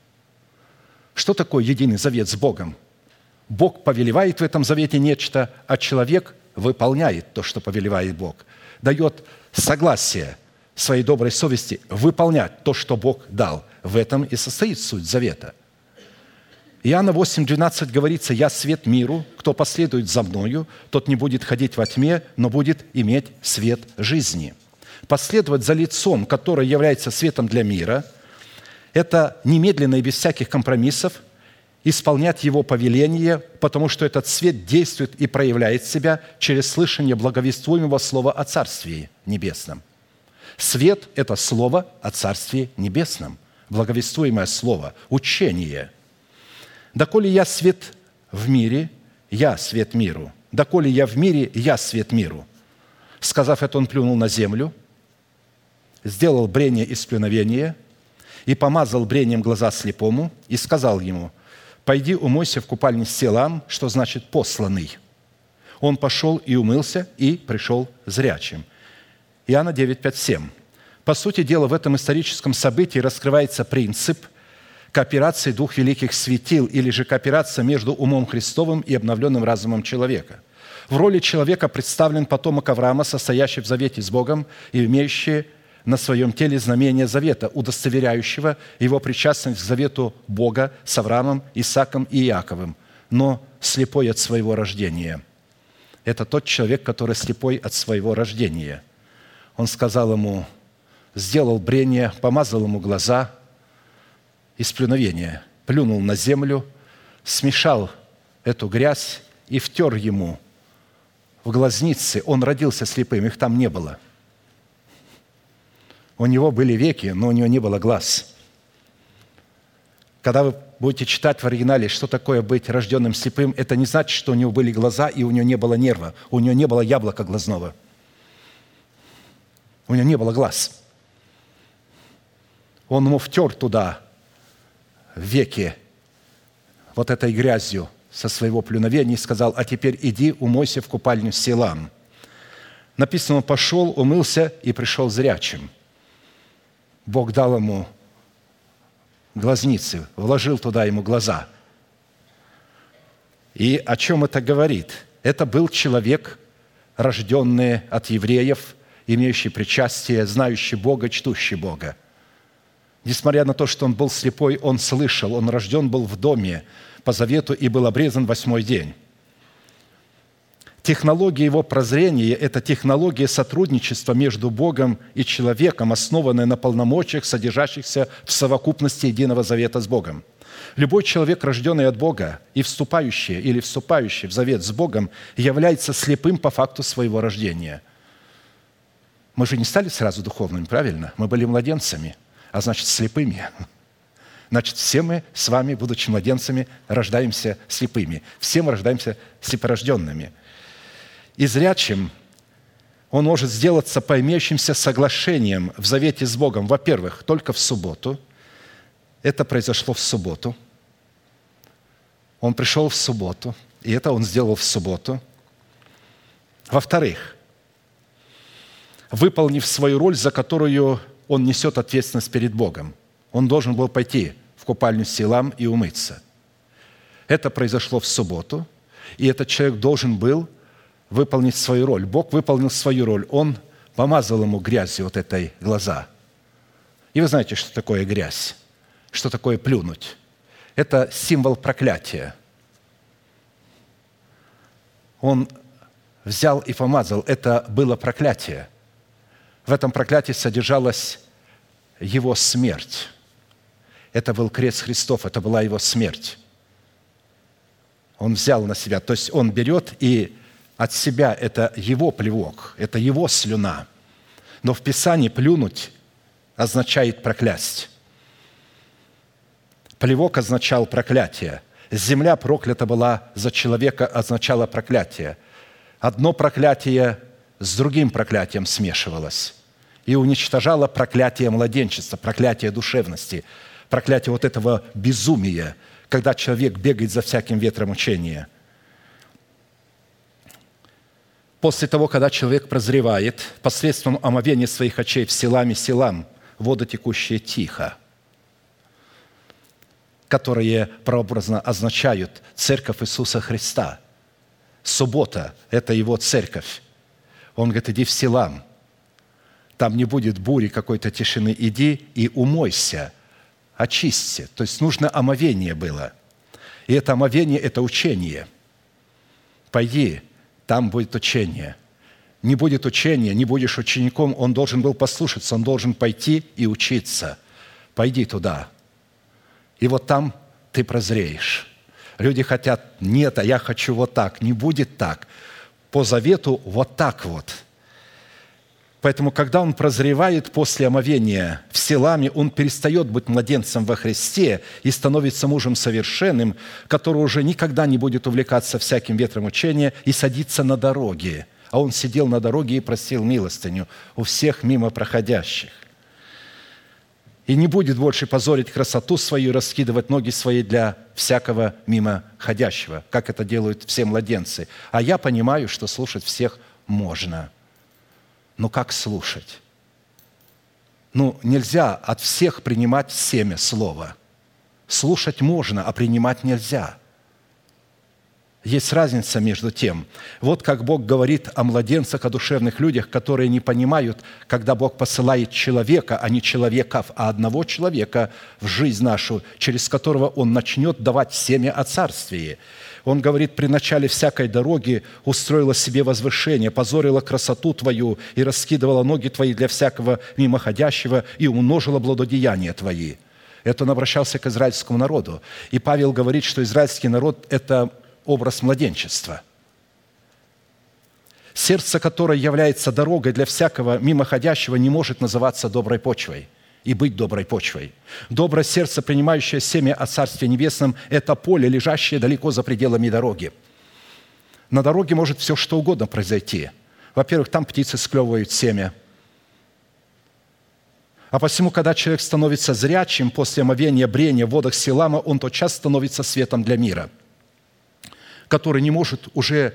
Что такое единый завет с Богом? Бог повелевает в этом завете нечто, а человек выполняет то, что повелевает Бог. Дает согласие своей доброй совести выполнять то, что Бог дал. В этом и состоит суть завета. Иоанна восемь двенадцать говорится: «Я свет миру, кто последует за Мною, тот не будет ходить во тьме, но будет иметь свет жизни». Последовать за лицом, которое является светом для мира, это немедленно и без всяких компромиссов исполнять Его повеление, потому что этот свет действует и проявляет себя через слышание благовествуемого слова о Царствии Небесном. Свет – это слово о Царстве Небесном, благовествуемое слово, учение. «Доколе я свет в мире, я свет миру. Доколе я в мире, я свет миру». Сказав это, он плюнул на землю, сделал брение из плюновения и помазал брением глаза слепому и сказал ему: «Пойди умойся в купальне Силам», что значит «посланный». Он пошел и умылся, и пришел зрячим. Иоанна девять, пять, семь. По сути дела, в этом историческом событии раскрывается принцип кооперации двух великих светил, или же кооперация между умом Христовым и обновленным разумом человека. В роли человека представлен потомок Авраама, состоящий в завете с Богом и имеющий на своем теле знамение завета, удостоверяющего его причастность к завету Бога с Авраамом, Исааком и Иаковом, но слепой от своего рождения. Это тот человек, который слепой от своего рождения. Он сказал ему, сделал брение, помазал ему глаза из плюновения, плюнул на землю, смешал эту грязь и втер ему в глазницы. Он родился слепым, их там не было. У него были веки, но у него не было глаз. Когда вы будете читать в оригинале, что такое быть рожденным слепым, это не значит, что у него были глаза и у него не было нерва, у него не было яблока глазного. У него не было глаз. Он ему втер туда веки вот этой грязью со своего плюновения и сказал: «А теперь иди, умойся в купальню Силам». Написано, он пошел, умылся и пришел зрячим. Бог дал ему глазницы, вложил туда ему глаза. И о чем это говорит? Это был человек, рожденный от евреев, имеющий причастие, знающий Бога, чтущий Бога. Несмотря на то, что он был слепой, он слышал, он рожден был в доме по завету и был обрезан восьмой день. Технология его прозрения – это технология сотрудничества между Богом и человеком, основанная на полномочиях, содержащихся в совокупности единого завета с Богом. Любой человек, рожденный от Бога и вступающий или вступающий в завет с Богом, является слепым по факту своего рождения. Мы же не стали сразу духовными, правильно? Мы были младенцами, а значит, слепыми. Значит, все мы с вами, будучи младенцами, рождаемся слепыми. Все мы рождаемся слепорожденными. И зрячим он может сделаться по имеющимся соглашениям в завете с Богом. Во-первых, только в субботу. Это произошло в субботу. Он пришел в субботу, и это он сделал в субботу. Во-вторых, выполнив свою роль, за которую он несет ответственность перед Богом, он должен был пойти в купальню Силам и умыться. Это произошло в субботу, и этот человек должен был выполнить свою роль. Бог выполнил свою роль. Он помазал ему грязью вот этой глаза. И вы знаете, что такое грязь, что такое плюнуть. Это символ проклятия. Он взял и помазал. Это было проклятие. В этом проклятии содержалась его смерть. Это был крест Христов, это была его смерть. Он взял на себя, то есть он берет и от себя это его плевок, это его слюна. Но в Писании плюнуть означает проклясть. Плевок означал проклятие. Земля проклята была за человека, означало проклятие. одно проклятие с другим проклятием смешивалось и уничтожало проклятие младенчества, проклятие душевности, проклятие вот этого безумия, когда человек бегает за всяким ветром учения. После того, когда человек прозревает, посредством омовения своих очей в селам и селам, воды, текущие тихо, которые прообразно означают церковь Иисуса Христа. Суббота – это Его церковь. Он говорит, иди в селам, там не будет бури какой-то тишины, иди и умойся, очисться. То есть нужно омовение было. И это омовение – это учение. Пойди, там будет учение. Не будет учения, не будешь учеником, он должен был послушаться, он должен пойти и учиться. Пойди туда. И вот там ты прозреешь. Люди хотят, нет, а я хочу вот так. Не будет так. По завету вот так вот. Поэтому, когда он прозревает после омовения в селаме, он перестает быть младенцем во Христе и становится мужем совершенным, который уже никогда не будет увлекаться всяким ветром учения и садиться на дороге. А он сидел на дороге и просил милостыню у всех мимо проходящих. И не будет больше позорить красоту свою и раскидывать ноги свои для всякого мимо ходящего, как это делают все младенцы. А я понимаю, что слушать всех можно. Но как слушать? Ну, нельзя от всех принимать семя слова. Слушать можно, а принимать нельзя. Есть разница между тем. Вот как Бог говорит о младенцах, о душевных людях, которые не понимают, когда Бог посылает человека, а не человеков, а одного человека в жизнь нашу, через которого Он начнет давать семя о царствии. Он говорит, при начале всякой дороги устроила себе возвышение, позорила красоту твою и раскидывала ноги твои для всякого мимоходящего и умножила благодеяния твои. Это он обращался к израильскому народу. И Павел говорит, что израильский народ – это образ младенчества. Сердце, которое является дорогой для всякого мимоходящего, не может называться доброй почвой и быть доброй почвой. Доброе сердце, принимающее семя о Царстве Небесном, это поле, лежащее далеко за пределами дороги. На дороге может все что угодно произойти. Во-первых, там птицы склевывают семя. А посему, когда человек становится зрячим после омовения брения в водах Силама, он тотчас становится светом для мира, который не может уже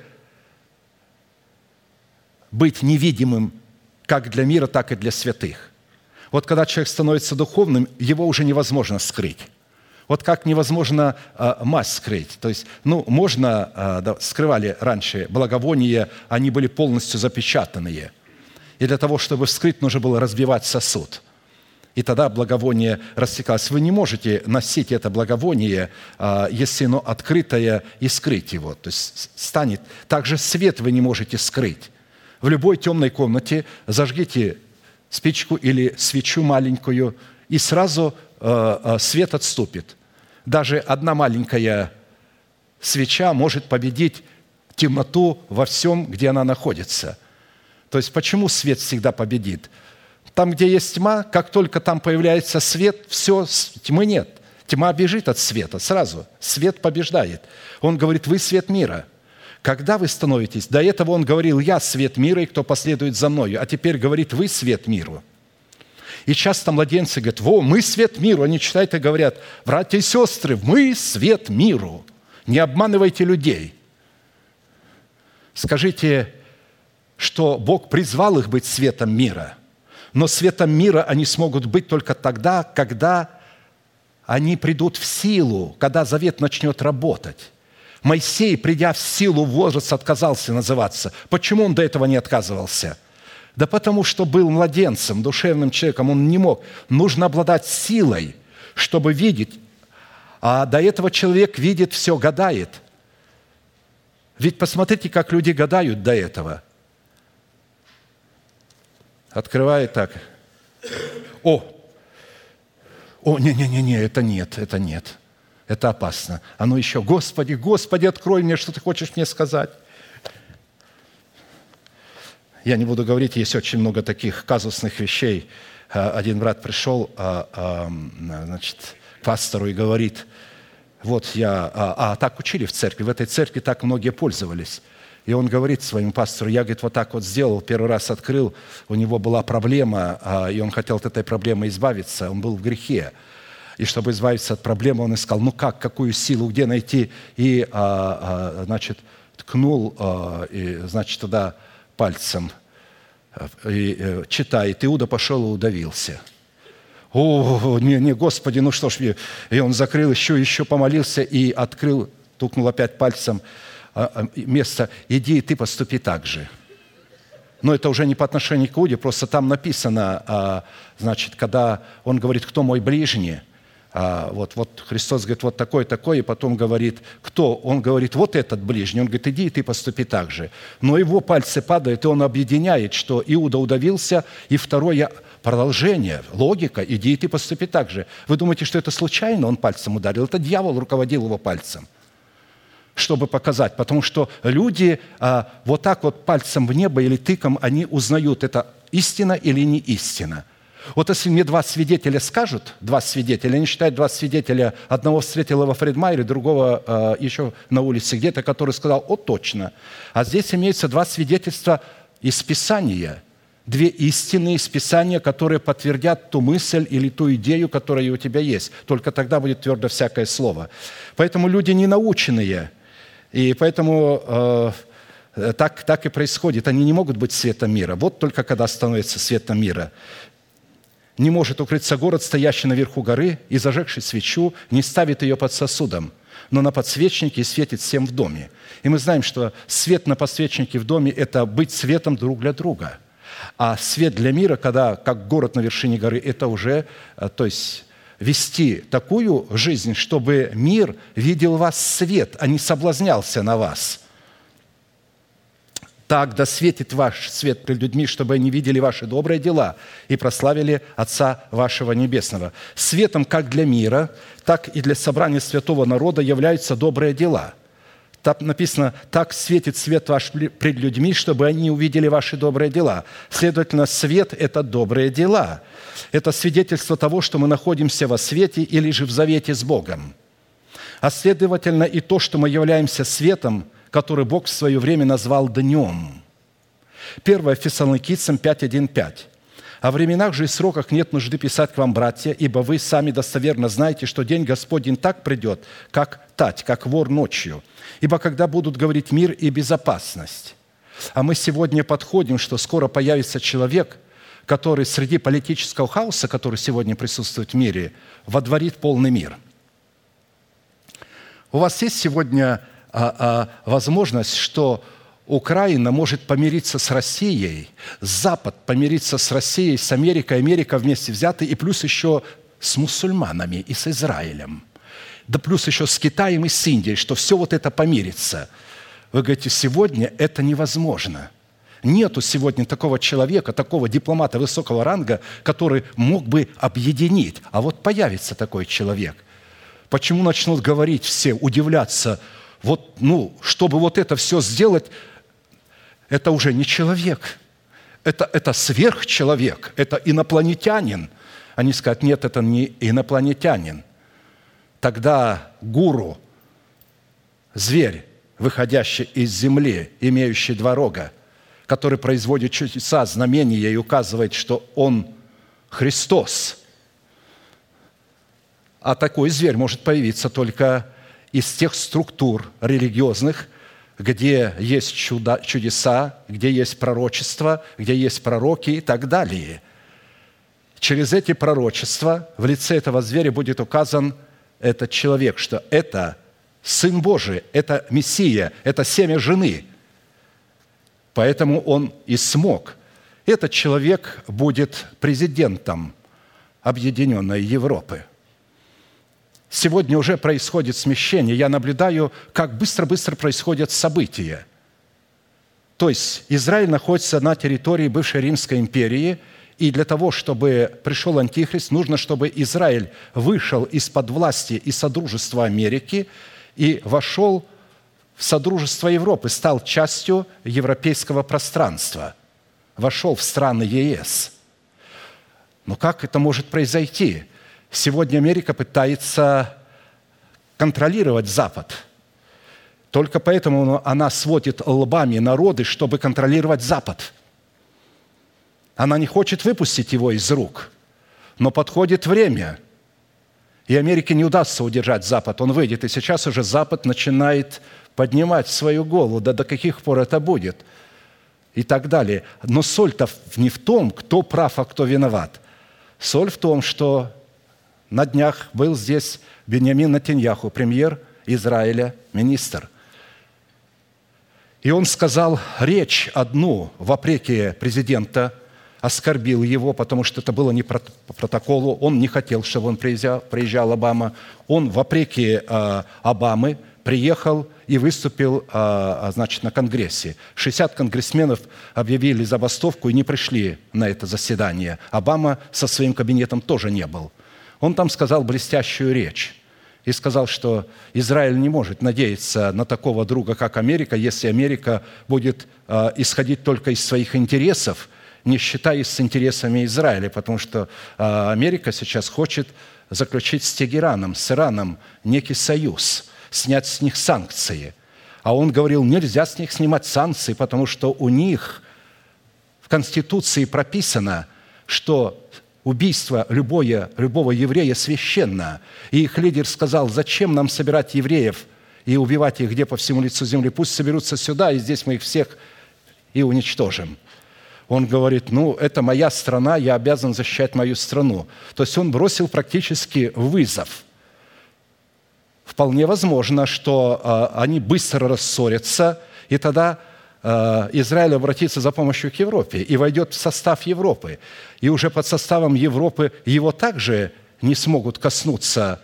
быть невидимым как для мира, так и для святых. Вот когда человек становится духовным, его уже невозможно скрыть. Вот как невозможно э, мазь скрыть. То есть, ну, можно, э, да, скрывали раньше благовония, они были полностью запечатанные. И для того, чтобы вскрыть, нужно было разбивать сосуд. И тогда благовоние растекалось. Вы не можете носить это благовоние, э, если оно открытое, и скрыть его. То есть станет. Также свет вы не можете скрыть. В любой темной комнате зажгите спичку или свечу маленькую, и сразу э, э, свет отступит. Даже одна маленькая свеча может победить темноту во всем, где она находится. То есть почему свет всегда победит? Там, где есть тьма, как только там появляется свет, все, тьмы нет. Тьма бежит от света сразу. Свет побеждает. Он говорит, вы свет мира. Когда вы становитесь, до этого он говорил, я свет мира, и кто последует за мною, а теперь говорит, вы свет миру. И часто младенцы говорят, во, мы свет миру. Они читают и говорят, братья и сестры, мы свет миру. Не обманывайте людей. Скажите, что Бог призвал их быть светом мира, но светом мира они смогут быть только тогда, когда они придут в силу, когда завет начнет работать. Моисей, придя в силу, в возраст, отказался называться. Почему он до этого не отказывался? Да потому что был младенцем, душевным человеком, он не мог. Нужно обладать силой, чтобы видеть. А до этого человек видит все, гадает. Ведь посмотрите, как люди гадают до этого. Открывает так. О! О, не-не-не, это нет, это нет. Это опасно. Оно еще, Господи, Господи, открой мне, что Ты хочешь мне сказать. Я не буду говорить, есть очень много таких казусных вещей. Один брат пришел, значит, к пастору и говорит, вот я, а, а так учили в церкви, в этой церкви так многие пользовались. И он говорит своему пастору: я, говорит, вот так вот сделал, первый раз открыл, у него была проблема, и он хотел от этой проблемы избавиться, он был в грехе. И чтобы избавиться от проблемы, он искал, ну как, какую силу, где найти, и, значит, ткнул, и, значит, туда пальцем, и читает, Иуда пошел и удавился. О, не, не, Господи, ну что ж, и он закрыл еще, еще помолился и открыл, тукнул опять пальцем место, иди и ты поступи так же. Но это уже не по отношению к Иуде, просто там написано, значит, когда он говорит, кто мой ближний, вот, вот Христос говорит, вот такой, такой, и потом говорит, кто? Он говорит, вот этот ближний. Он говорит, иди и ты поступи так же. Но его пальцы падают, и он объединяет, что Иуда удавился, и второе продолжение, логика, иди и ты поступи так же. Вы думаете, что это случайно он пальцем ударил? Это дьявол руководил его пальцем, чтобы показать. Потому что люди а, вот так вот пальцем в небо или тыком, они узнают, это истина или не истина. Вот если мне два свидетеля скажут, два свидетеля, они считают два свидетеля, одного встретил во Фредмайере, другого а, еще на улице где-то, который сказал, о, точно. А здесь имеются два свидетельства из Писания, две истины из Писания, которые подтвердят ту мысль или ту идею, которая у тебя есть. Только тогда будет твердо всякое слово. Поэтому люди не наученные, и поэтому э, так, так и происходит. Они не могут быть светом мира. Вот только когда становится светом мира. Не может укрыться город, стоящий наверху горы, и, зажегший свечу, не ставит ее под сосудом, но на подсвечнике светит всем в доме. И мы знаем, что свет на подсвечнике в доме – это быть светом друг для друга. А свет для мира, когда, как город на вершине горы, это уже, то есть, вести такую жизнь, чтобы мир видел вас свет, а не соблазнялся на вас. Так да светит ваш свет пред людьми, чтобы они видели ваши добрые дела и прославили Отца вашего Небесного. Светом как для мира, так и для собрания святого народа являются добрые дела. Там написано, так светит свет ваш пред людьми, чтобы они увидели ваши добрые дела. Следовательно, свет – это добрые дела. Это свидетельство того, что мы находимся во свете или же в завете с Богом. А следовательно, и то, что мы являемся светом, который Бог в свое время назвал днем. первое Фессалоникийцам пять, один, пять. «О временах же и сроках нет нужды писать к вам, братья, ибо вы сами достоверно знаете, что день Господень так придет, как тать, как вор ночью. Ибо когда будут говорить мир и безопасность». А мы сегодня подходим, что скоро появится человек, который среди политического хаоса, который сегодня присутствует в мире, водворит полный мир. У вас есть сегодня а, а, возможность, что Украина может помириться с Россией, Запад помириться с Россией, с Америкой, Америка вместе взяты, и плюс еще с мусульманами и с Израилем. Да плюс еще с Китаем и с Индией, что все вот это помирится. Вы говорите, сегодня это невозможно. Нету сегодня такого человека, такого дипломата высокого ранга, который мог бы объединить. А вот появится такой человек. Почему начнут говорить все, удивляться, вот, ну, чтобы вот это все сделать, это уже не человек, это, это сверхчеловек, это инопланетянин. Они скажут, нет, это не инопланетянин. Тогда гуру, зверь, выходящий из земли, имеющий два рога, который производит чудеса, знамения и указывает, что он Христос. А такой зверь может появиться только из тех структур религиозных, где есть чудо, чудеса, где есть пророчества, где есть пророки и так далее. Через эти пророчества в лице этого зверя будет указан этот человек, что это Сын Божий, это Мессия, это семя жены. Поэтому он и смог. Этот человек будет президентом Объединенной Европы. Сегодня уже происходит смещение. Я наблюдаю, как быстро-быстро происходят события. То есть Израиль находится на территории бывшей Римской империи, и для того, чтобы пришел Антихрист, нужно, чтобы Израиль вышел из-под власти и содружества Америки и вошел в содружество Европы, стал частью европейского пространства, вошел в страны ЕС. Но как это может произойти? Сегодня Америка пытается контролировать Запад. Только поэтому она сводит лбами народы, чтобы контролировать Запад. Она не хочет выпустить его из рук. Но подходит время, и Америке не удастся удержать Запад. Он выйдет, и сейчас уже Запад начинает поднимать свою голову. Да до каких пор это будет? И так далее. Но соль-то не в том, кто прав, а кто виноват. Соль в том, что на днях был здесь Биньямин Нетаньяху, премьер Израиля, министр. И он сказал речь одну в опреке президента, оскорбил его, потому что это было не по протоколу. Он не хотел, чтобы он приезжал, приезжал Обама. Он в опреке э, Обамы приехал и выступил э, значит, на Конгрессе. шестьдесят конгрессменов объявили забастовку и не пришли на это заседание. Обама со своим кабинетом тоже не был. Он там сказал блестящую речь и сказал, что Израиль не может надеяться на такого друга, как Америка, если Америка будет э, исходить только из своих интересов, не считаясь с интересами Израиля, потому что э, Америка сейчас хочет заключить с Тегераном, с Ираном некий союз, снять с них санкции. А он говорил, нельзя с них снимать санкции, потому что у них в Конституции прописано, что убийство любое, любого еврея священно. И их лидер сказал, зачем нам собирать евреев и убивать их где по всему лицу земли? Пусть соберутся сюда, и здесь мы их всех и уничтожим. Он говорит, ну, это моя страна, я обязан защищать мою страну. То есть он бросил практически вызов. Вполне возможно, что э, они быстро рассорятся, и тогда э, Израиль обратится за помощью к Европе и войдет в состав Европы. И уже под составом Европы его также не смогут коснуться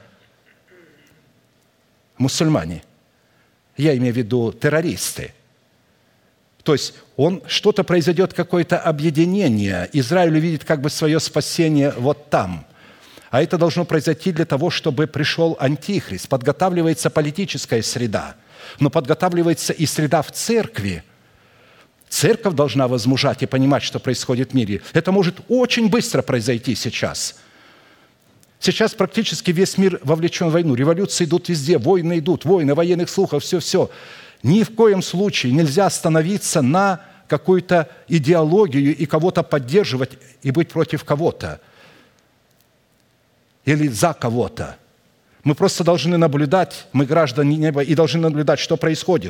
мусульмане. Я имею в виду террористы. То есть он, что-то произойдет, какое-то объединение. Израиль увидит как бы свое спасение вот там. А это должно произойти для того, чтобы пришел Антихрист. Подготавливается политическая среда, но подготавливается и среда в церкви. Церковь должна возмужать и понимать, что происходит в мире. Это может очень быстро произойти сейчас. Сейчас практически весь мир вовлечен в войну. Революции идут везде, войны идут, войны, военных слухов, все-все. Ни в коем случае нельзя остановиться на какую-то идеологию и кого-то поддерживать и быть против кого-то или за кого-то. Мы просто должны наблюдать, мы граждане неба, и должны наблюдать, что происходит.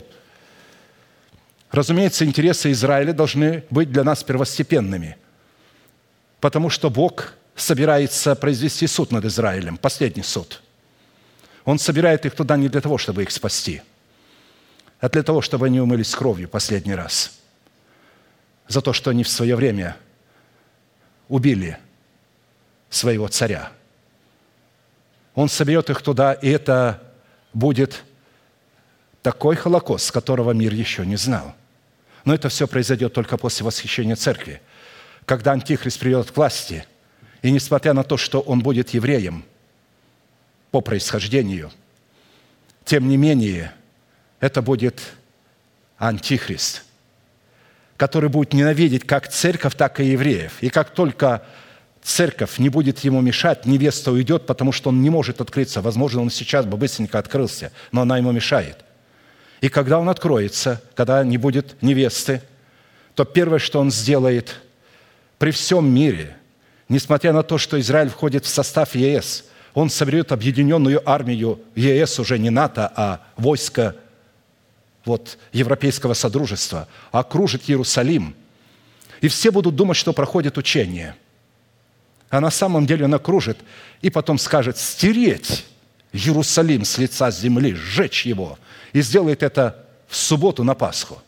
Разумеется, интересы Израиля должны быть для нас первостепенными, потому что Бог собирается произвести суд над Израилем, последний суд. Он собирает их туда не для того, чтобы их спасти, а для того, чтобы они умылись кровью последний раз за то, что они в свое время убили своего царя. Он соберет их туда, и это будет такой Холокост, которого мир еще не знал. Но это все произойдет только после восхищения церкви, когда Антихрист придет к власти, и несмотря на то, что он будет евреем по происхождению, тем не менее, это будет Антихрист, который будет ненавидеть как церковь, так и евреев. И как только церковь не будет ему мешать, невеста уйдет, потому что он не может открыться. Возможно, он сейчас бы быстренько открылся, но она ему мешает. И когда он откроется, когда не будет невесты, то первое, что он сделает при всем мире, несмотря на то, что Израиль входит в состав ЕС, он соберет объединенную армию ЕС, уже не НАТО, а войско вот, Европейского Содружества, окружит Иерусалим. И все будут думать, что проходит учение. А на самом деле он окружит и потом скажет стереть Иерусалим с лица земли, сжечь его. И сделает это в субботу на Пасху,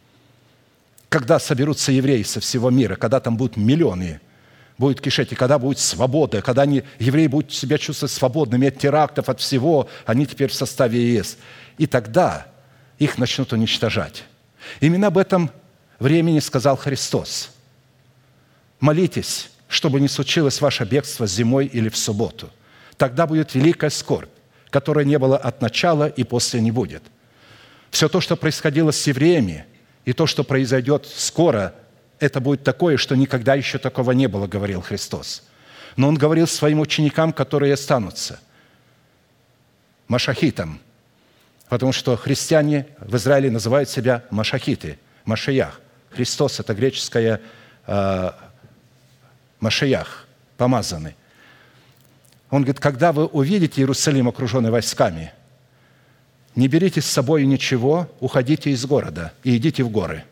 когда соберутся евреи со всего мира, когда там будут миллионы, будет кишеть, и когда будет свобода, когда они, евреи будут себя чувствовать свободными от терактов, от всего, они теперь в составе ЕС. И тогда их начнут уничтожать. Именно об этом времени сказал Христос. Молитесь, чтобы не случилось ваше бегство зимой или в субботу. Тогда будет великая скорбь, которой не было от начала и после не будет. Все то, что происходило с евреями, и то, что произойдет скоро, это будет такое, что никогда еще такого не было, говорил Христос. Но Он говорил своим ученикам, которые останутся, машахитам, Потому что христиане в Израиле называют себя машахиты, машиях. Христос – это греческое э, машиях, помазанный. Он говорит, когда вы увидите Иерусалим, окруженный войсками, не берите с собой ничего, уходите из города и идите в горы.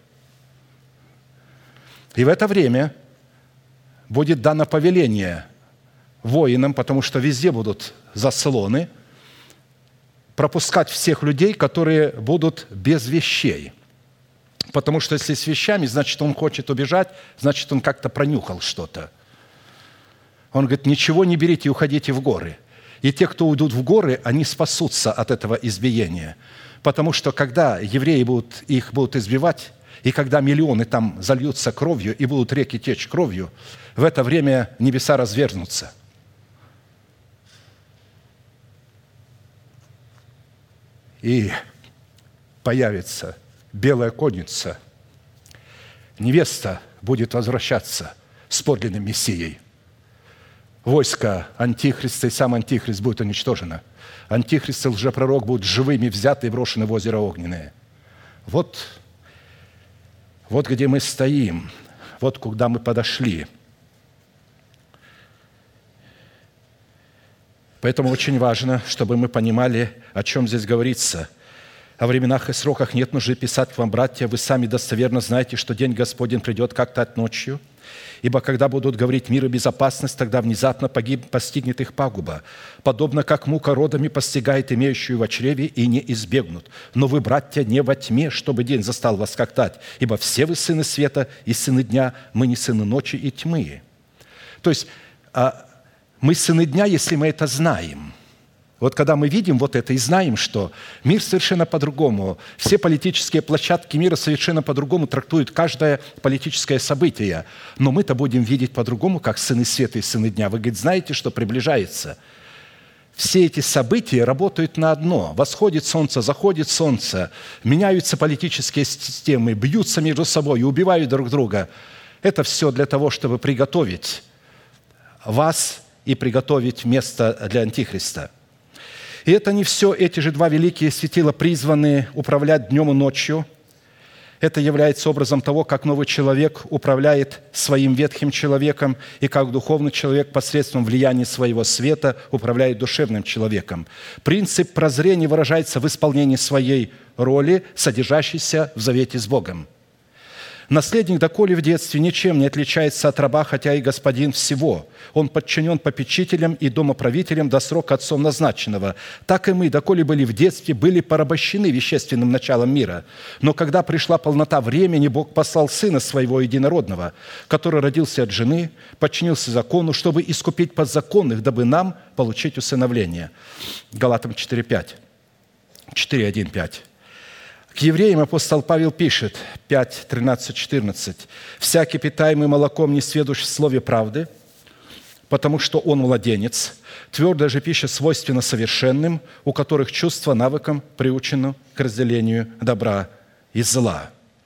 И в это время будет дано повеление воинам, потому что везде будут заслоны, пропускать всех людей, которые будут без вещей. Потому что если с вещами, значит, он хочет убежать, значит, он как-то пронюхал что-то. Он говорит, ничего не берите и уходите в горы. И те, кто уйдут в горы, они спасутся от этого избиения. Потому что когда евреи будут, их будут избивать, и когда миллионы там зальются кровью и будут реки течь кровью, в это время небеса развернутся. И появится белая конница. Невеста будет возвращаться с подлинным Мессией. Войско Антихриста и сам Антихрист будет уничтожено. Антихрист и лжепророк будут живыми взяты и брошены в озеро огненное. Вот, вот где мы стоим, вот куда мы подошли. Поэтому очень важно, чтобы мы понимали, о чем здесь говорится. О временах и сроках нет нужды писать к вам, братья, вы сами достоверно знаете, что день Господень придет как-то ночью. Ибо когда будут говорить мир и безопасность, тогда внезапно погиб, постигнет их пагуба, подобно как мука родами постигает имеющую во чреве, и не избегнут. Но вы, братья, не во тьме, чтобы день застал вас как тать, ибо все вы сыны света и сыны дня, мы не сыны ночи и тьмы». То есть мы сыны дня, если мы это знаем. Вот когда мы видим вот это и знаем, что мир совершенно по-другому, все политические площадки мира совершенно по-другому трактуют каждое политическое событие, но мы-то будем видеть по-другому, как сыны света и сыны дня. Вы, говорит, знаете, что приближается. Все эти события работают на одно. Восходит солнце, заходит солнце, меняются политические системы, бьются между собой, убивают друг друга. Это все для того, чтобы приготовить вас и приготовить место для Антихриста. И это не все. Эти же два великие светила призваны управлять днем и ночью. Это является образом того, как новый человек управляет своим ветхим человеком и как духовный человек посредством влияния своего света управляет душевным человеком. Принцип прозрения выражается в исполнении своей роли, содержащейся в завете с Богом. Наследник, доколе в детстве, ничем не отличается от раба, хотя и господин всего. Он подчинен попечителям и домоправителям до срока отцом назначенного. Так и мы, доколе были в детстве, были порабощены вещественным началом мира. Но когда пришла полнота времени, Бог послал Сына Своего Единородного, который родился от жены, подчинился закону, чтобы искупить подзаконных, дабы нам получить усыновление. Галатам четыре пять. четыре один пять. К евреям апостол Павел пишет, пять тринадцать четырнадцать. «Всякий, питаемый молоком, не сведущ в слове правды, потому что он младенец. Твердая же пища свойственна совершенным, у которых чувство навыком приучено к разделению добра и зла».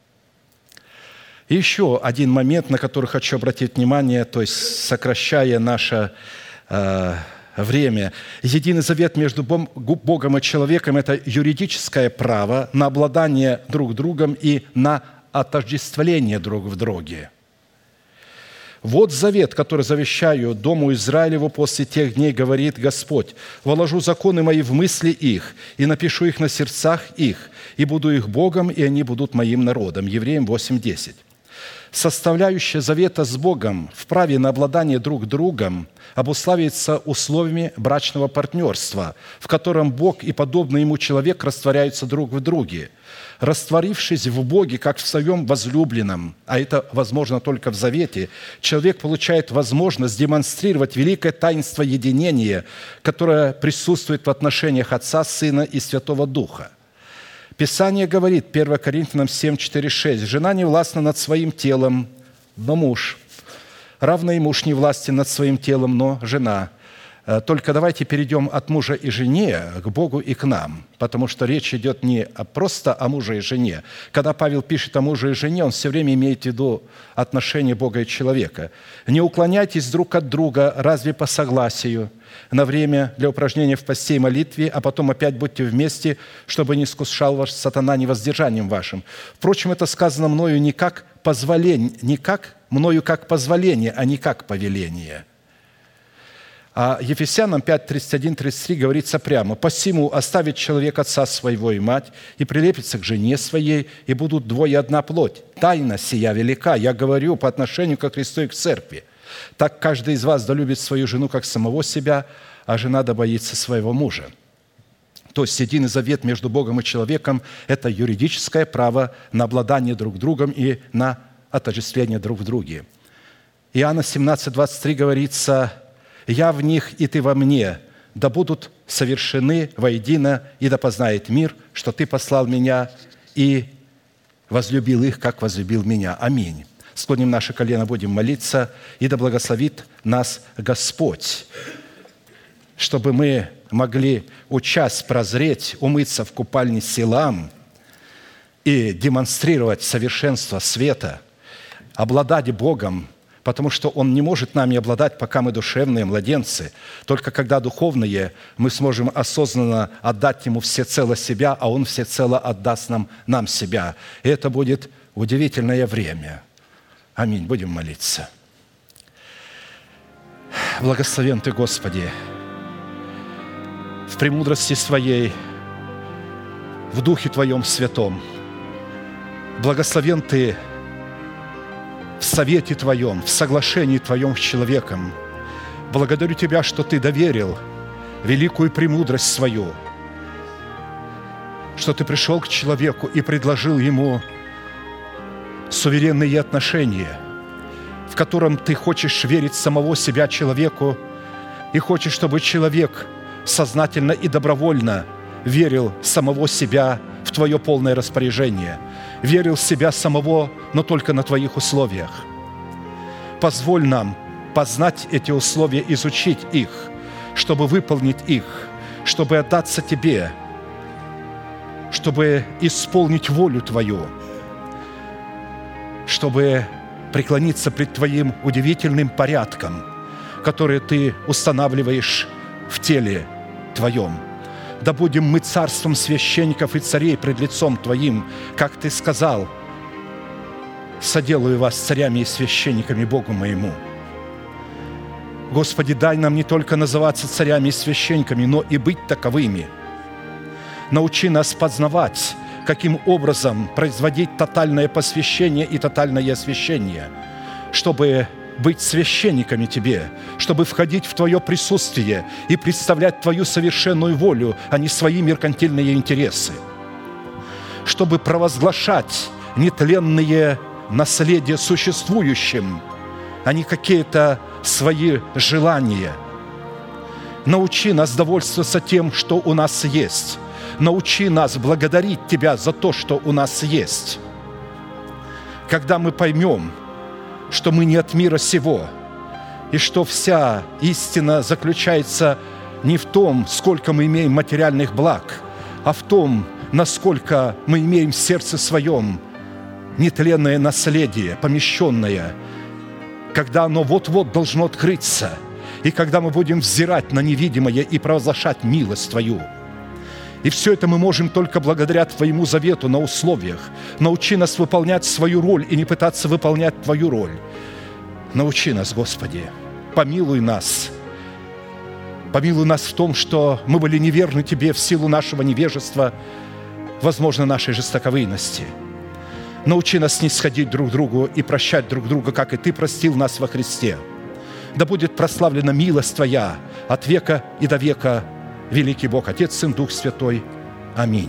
И еще один момент, на который хочу обратить внимание, то есть сокращая наше э, время. Единый завет между Богом и человеком – это юридическое право на обладание друг другом и на отождествление друг в друге. «Вот завет, который завещаю Дому Израилеву после тех дней, говорит Господь, вложу законы мои в мысли их и напишу их на сердцах их, и буду их Богом, и они будут моим народом». Евреям восемь десять. Составляющая завета с Богом в праве на обладание друг другом обуславливается условиями брачного партнерства, в котором Бог и подобный ему человек растворяются друг в друге. Растворившись в Боге, как в своем возлюбленном, а это возможно только в завете, человек получает возможность демонстрировать великое таинство единения, которое присутствует в отношениях Отца, Сына и Святого Духа. Писание говорит, первое Коринфянам семь четыре шесть, «Жена не властна над своим телом, но муж. Равно и муж не властен над своим телом, но жена. Только давайте перейдем от мужа и жене к Богу и к нам, потому что речь идет не просто о муже и жене. Когда Павел пишет о муже и жене, он все время имеет в виду отношения Бога и человека. «Не уклоняйтесь друг от друга, разве по согласию, на время для упражнения в посте и молитве, а потом опять будьте вместе, чтобы не искушал вас сатана невоздержанием вашим. Впрочем, это сказано мною не как позволение, не как мною как позволение, а не как повеление». А Ефесянам пять, тридцать один, тридцать три говорится прямо: «Посему оставит человек отца своего и мать, и прилепится к жене своей, и будут двое одна плоть. Тайна сия велика, я говорю по отношению ко Христу и к церкви. Так каждый из вас да любит свою жену, как самого себя, а жена да боится своего мужа». То есть единый завет между Богом и человеком – это юридическое право на обладание друг другом и на отождествление друг в друге. Иоанна семнадцать, двадцать три говорится: «Я в них, и ты во мне, да будут совершены воедино, и да познает мир, что ты послал меня и возлюбил их, как возлюбил меня». Аминь. Склоним наши колено, будем молиться, и да благословит нас Господь, чтобы мы могли участь, прозреть, умыться в купальне Силам и демонстрировать совершенство света, обладать Богом, потому что Он не может нами обладать, пока мы душевные младенцы. Только когда духовные, мы сможем осознанно отдать Ему всецело себя, а Он всецело отдаст нам, нам себя. И это будет удивительное время. Аминь. Будем молиться. Благословен Ты, Господи, в премудрости Своей, в Духе Твоем Святом. Благословен Ты в совете Твоем, в соглашении Твоем с человеком. Благодарю Тебя, что Ты доверил великую премудрость свою, что Ты пришел к человеку и предложил ему суверенные отношения, в котором Ты хочешь верить самого себя человеку и хочешь, чтобы человек сознательно и добровольно верил самого себя в Твое полное распоряжение, верил в себя самого, но только на Твоих условиях. Позволь нам познать эти условия, изучить их, чтобы выполнить их, чтобы отдаться Тебе, чтобы исполнить волю Твою, чтобы преклониться пред Твоим удивительным порядком, который Ты устанавливаешь в теле Твоем. Да будем мы царством священников и царей пред лицом Твоим, как Ты сказал: «Соделаю вас царями и священниками Богу моему». Господи, дай нам не только называться царями и священниками, но и быть таковыми. Научи нас познавать, каким образом производить тотальное посвящение и тотальное освящение, чтобы быть священниками Тебе, чтобы входить в Твое присутствие и представлять Твою совершенную волю, а не свои меркантильные интересы, чтобы провозглашать нетленные наследия существующим, а не какие-то свои желания. Научи нас довольствоваться тем, что у нас есть. Научи нас благодарить Тебя за то, что у нас есть. Когда мы поймем, что мы не от мира сего, и что вся истина заключается не в том, сколько мы имеем материальных благ, а в том, насколько мы имеем в сердце своем нетленное наследие, помещенное, когда оно вот-вот должно открыться, и когда мы будем взирать на невидимое и провозглашать милость Твою. И все это мы можем только благодаря Твоему завету на условиях. Научи нас выполнять свою роль и не пытаться выполнять Твою роль. Научи нас, Господи, помилуй нас. Помилуй нас в том, что мы были неверны Тебе в силу нашего невежества, возможно, нашей жестоковыйности. Научи нас снисходить друг другу и прощать друг друга, как и Ты простил нас во Христе. Да будет прославлена милость Твоя от века и до века, великий Бог, Отец, Сын, Дух Святой. Аминь.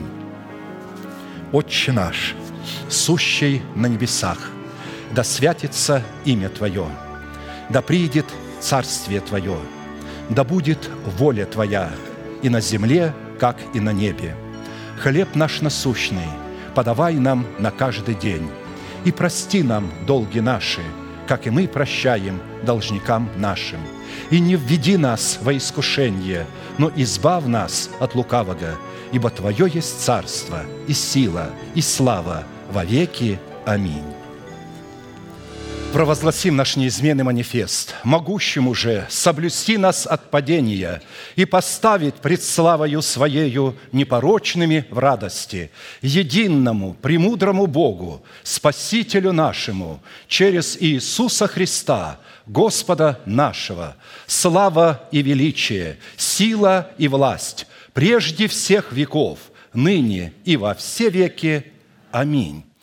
Отче наш, сущий на небесах, да святится имя Твое, да приидет царствие Твое, да будет воля Твоя и на земле, как и на небе. Хлеб наш насущный подавай нам на каждый день, и прости нам долги наши, как и мы прощаем должникам нашим. И не введи нас во искушение, но избавь нас от лукавого, ибо Твое есть царство, и сила, и слава во веки. Аминь. Провозгласим наш неизменный манифест, могущему же соблюсти нас от падения и поставить пред славою Своею непорочными в радости, единому, премудрому Богу, Спасителю нашему, через Иисуса Христа, Господа нашего, слава и величие, сила и власть, прежде всех веков, ныне и во все веки. Аминь.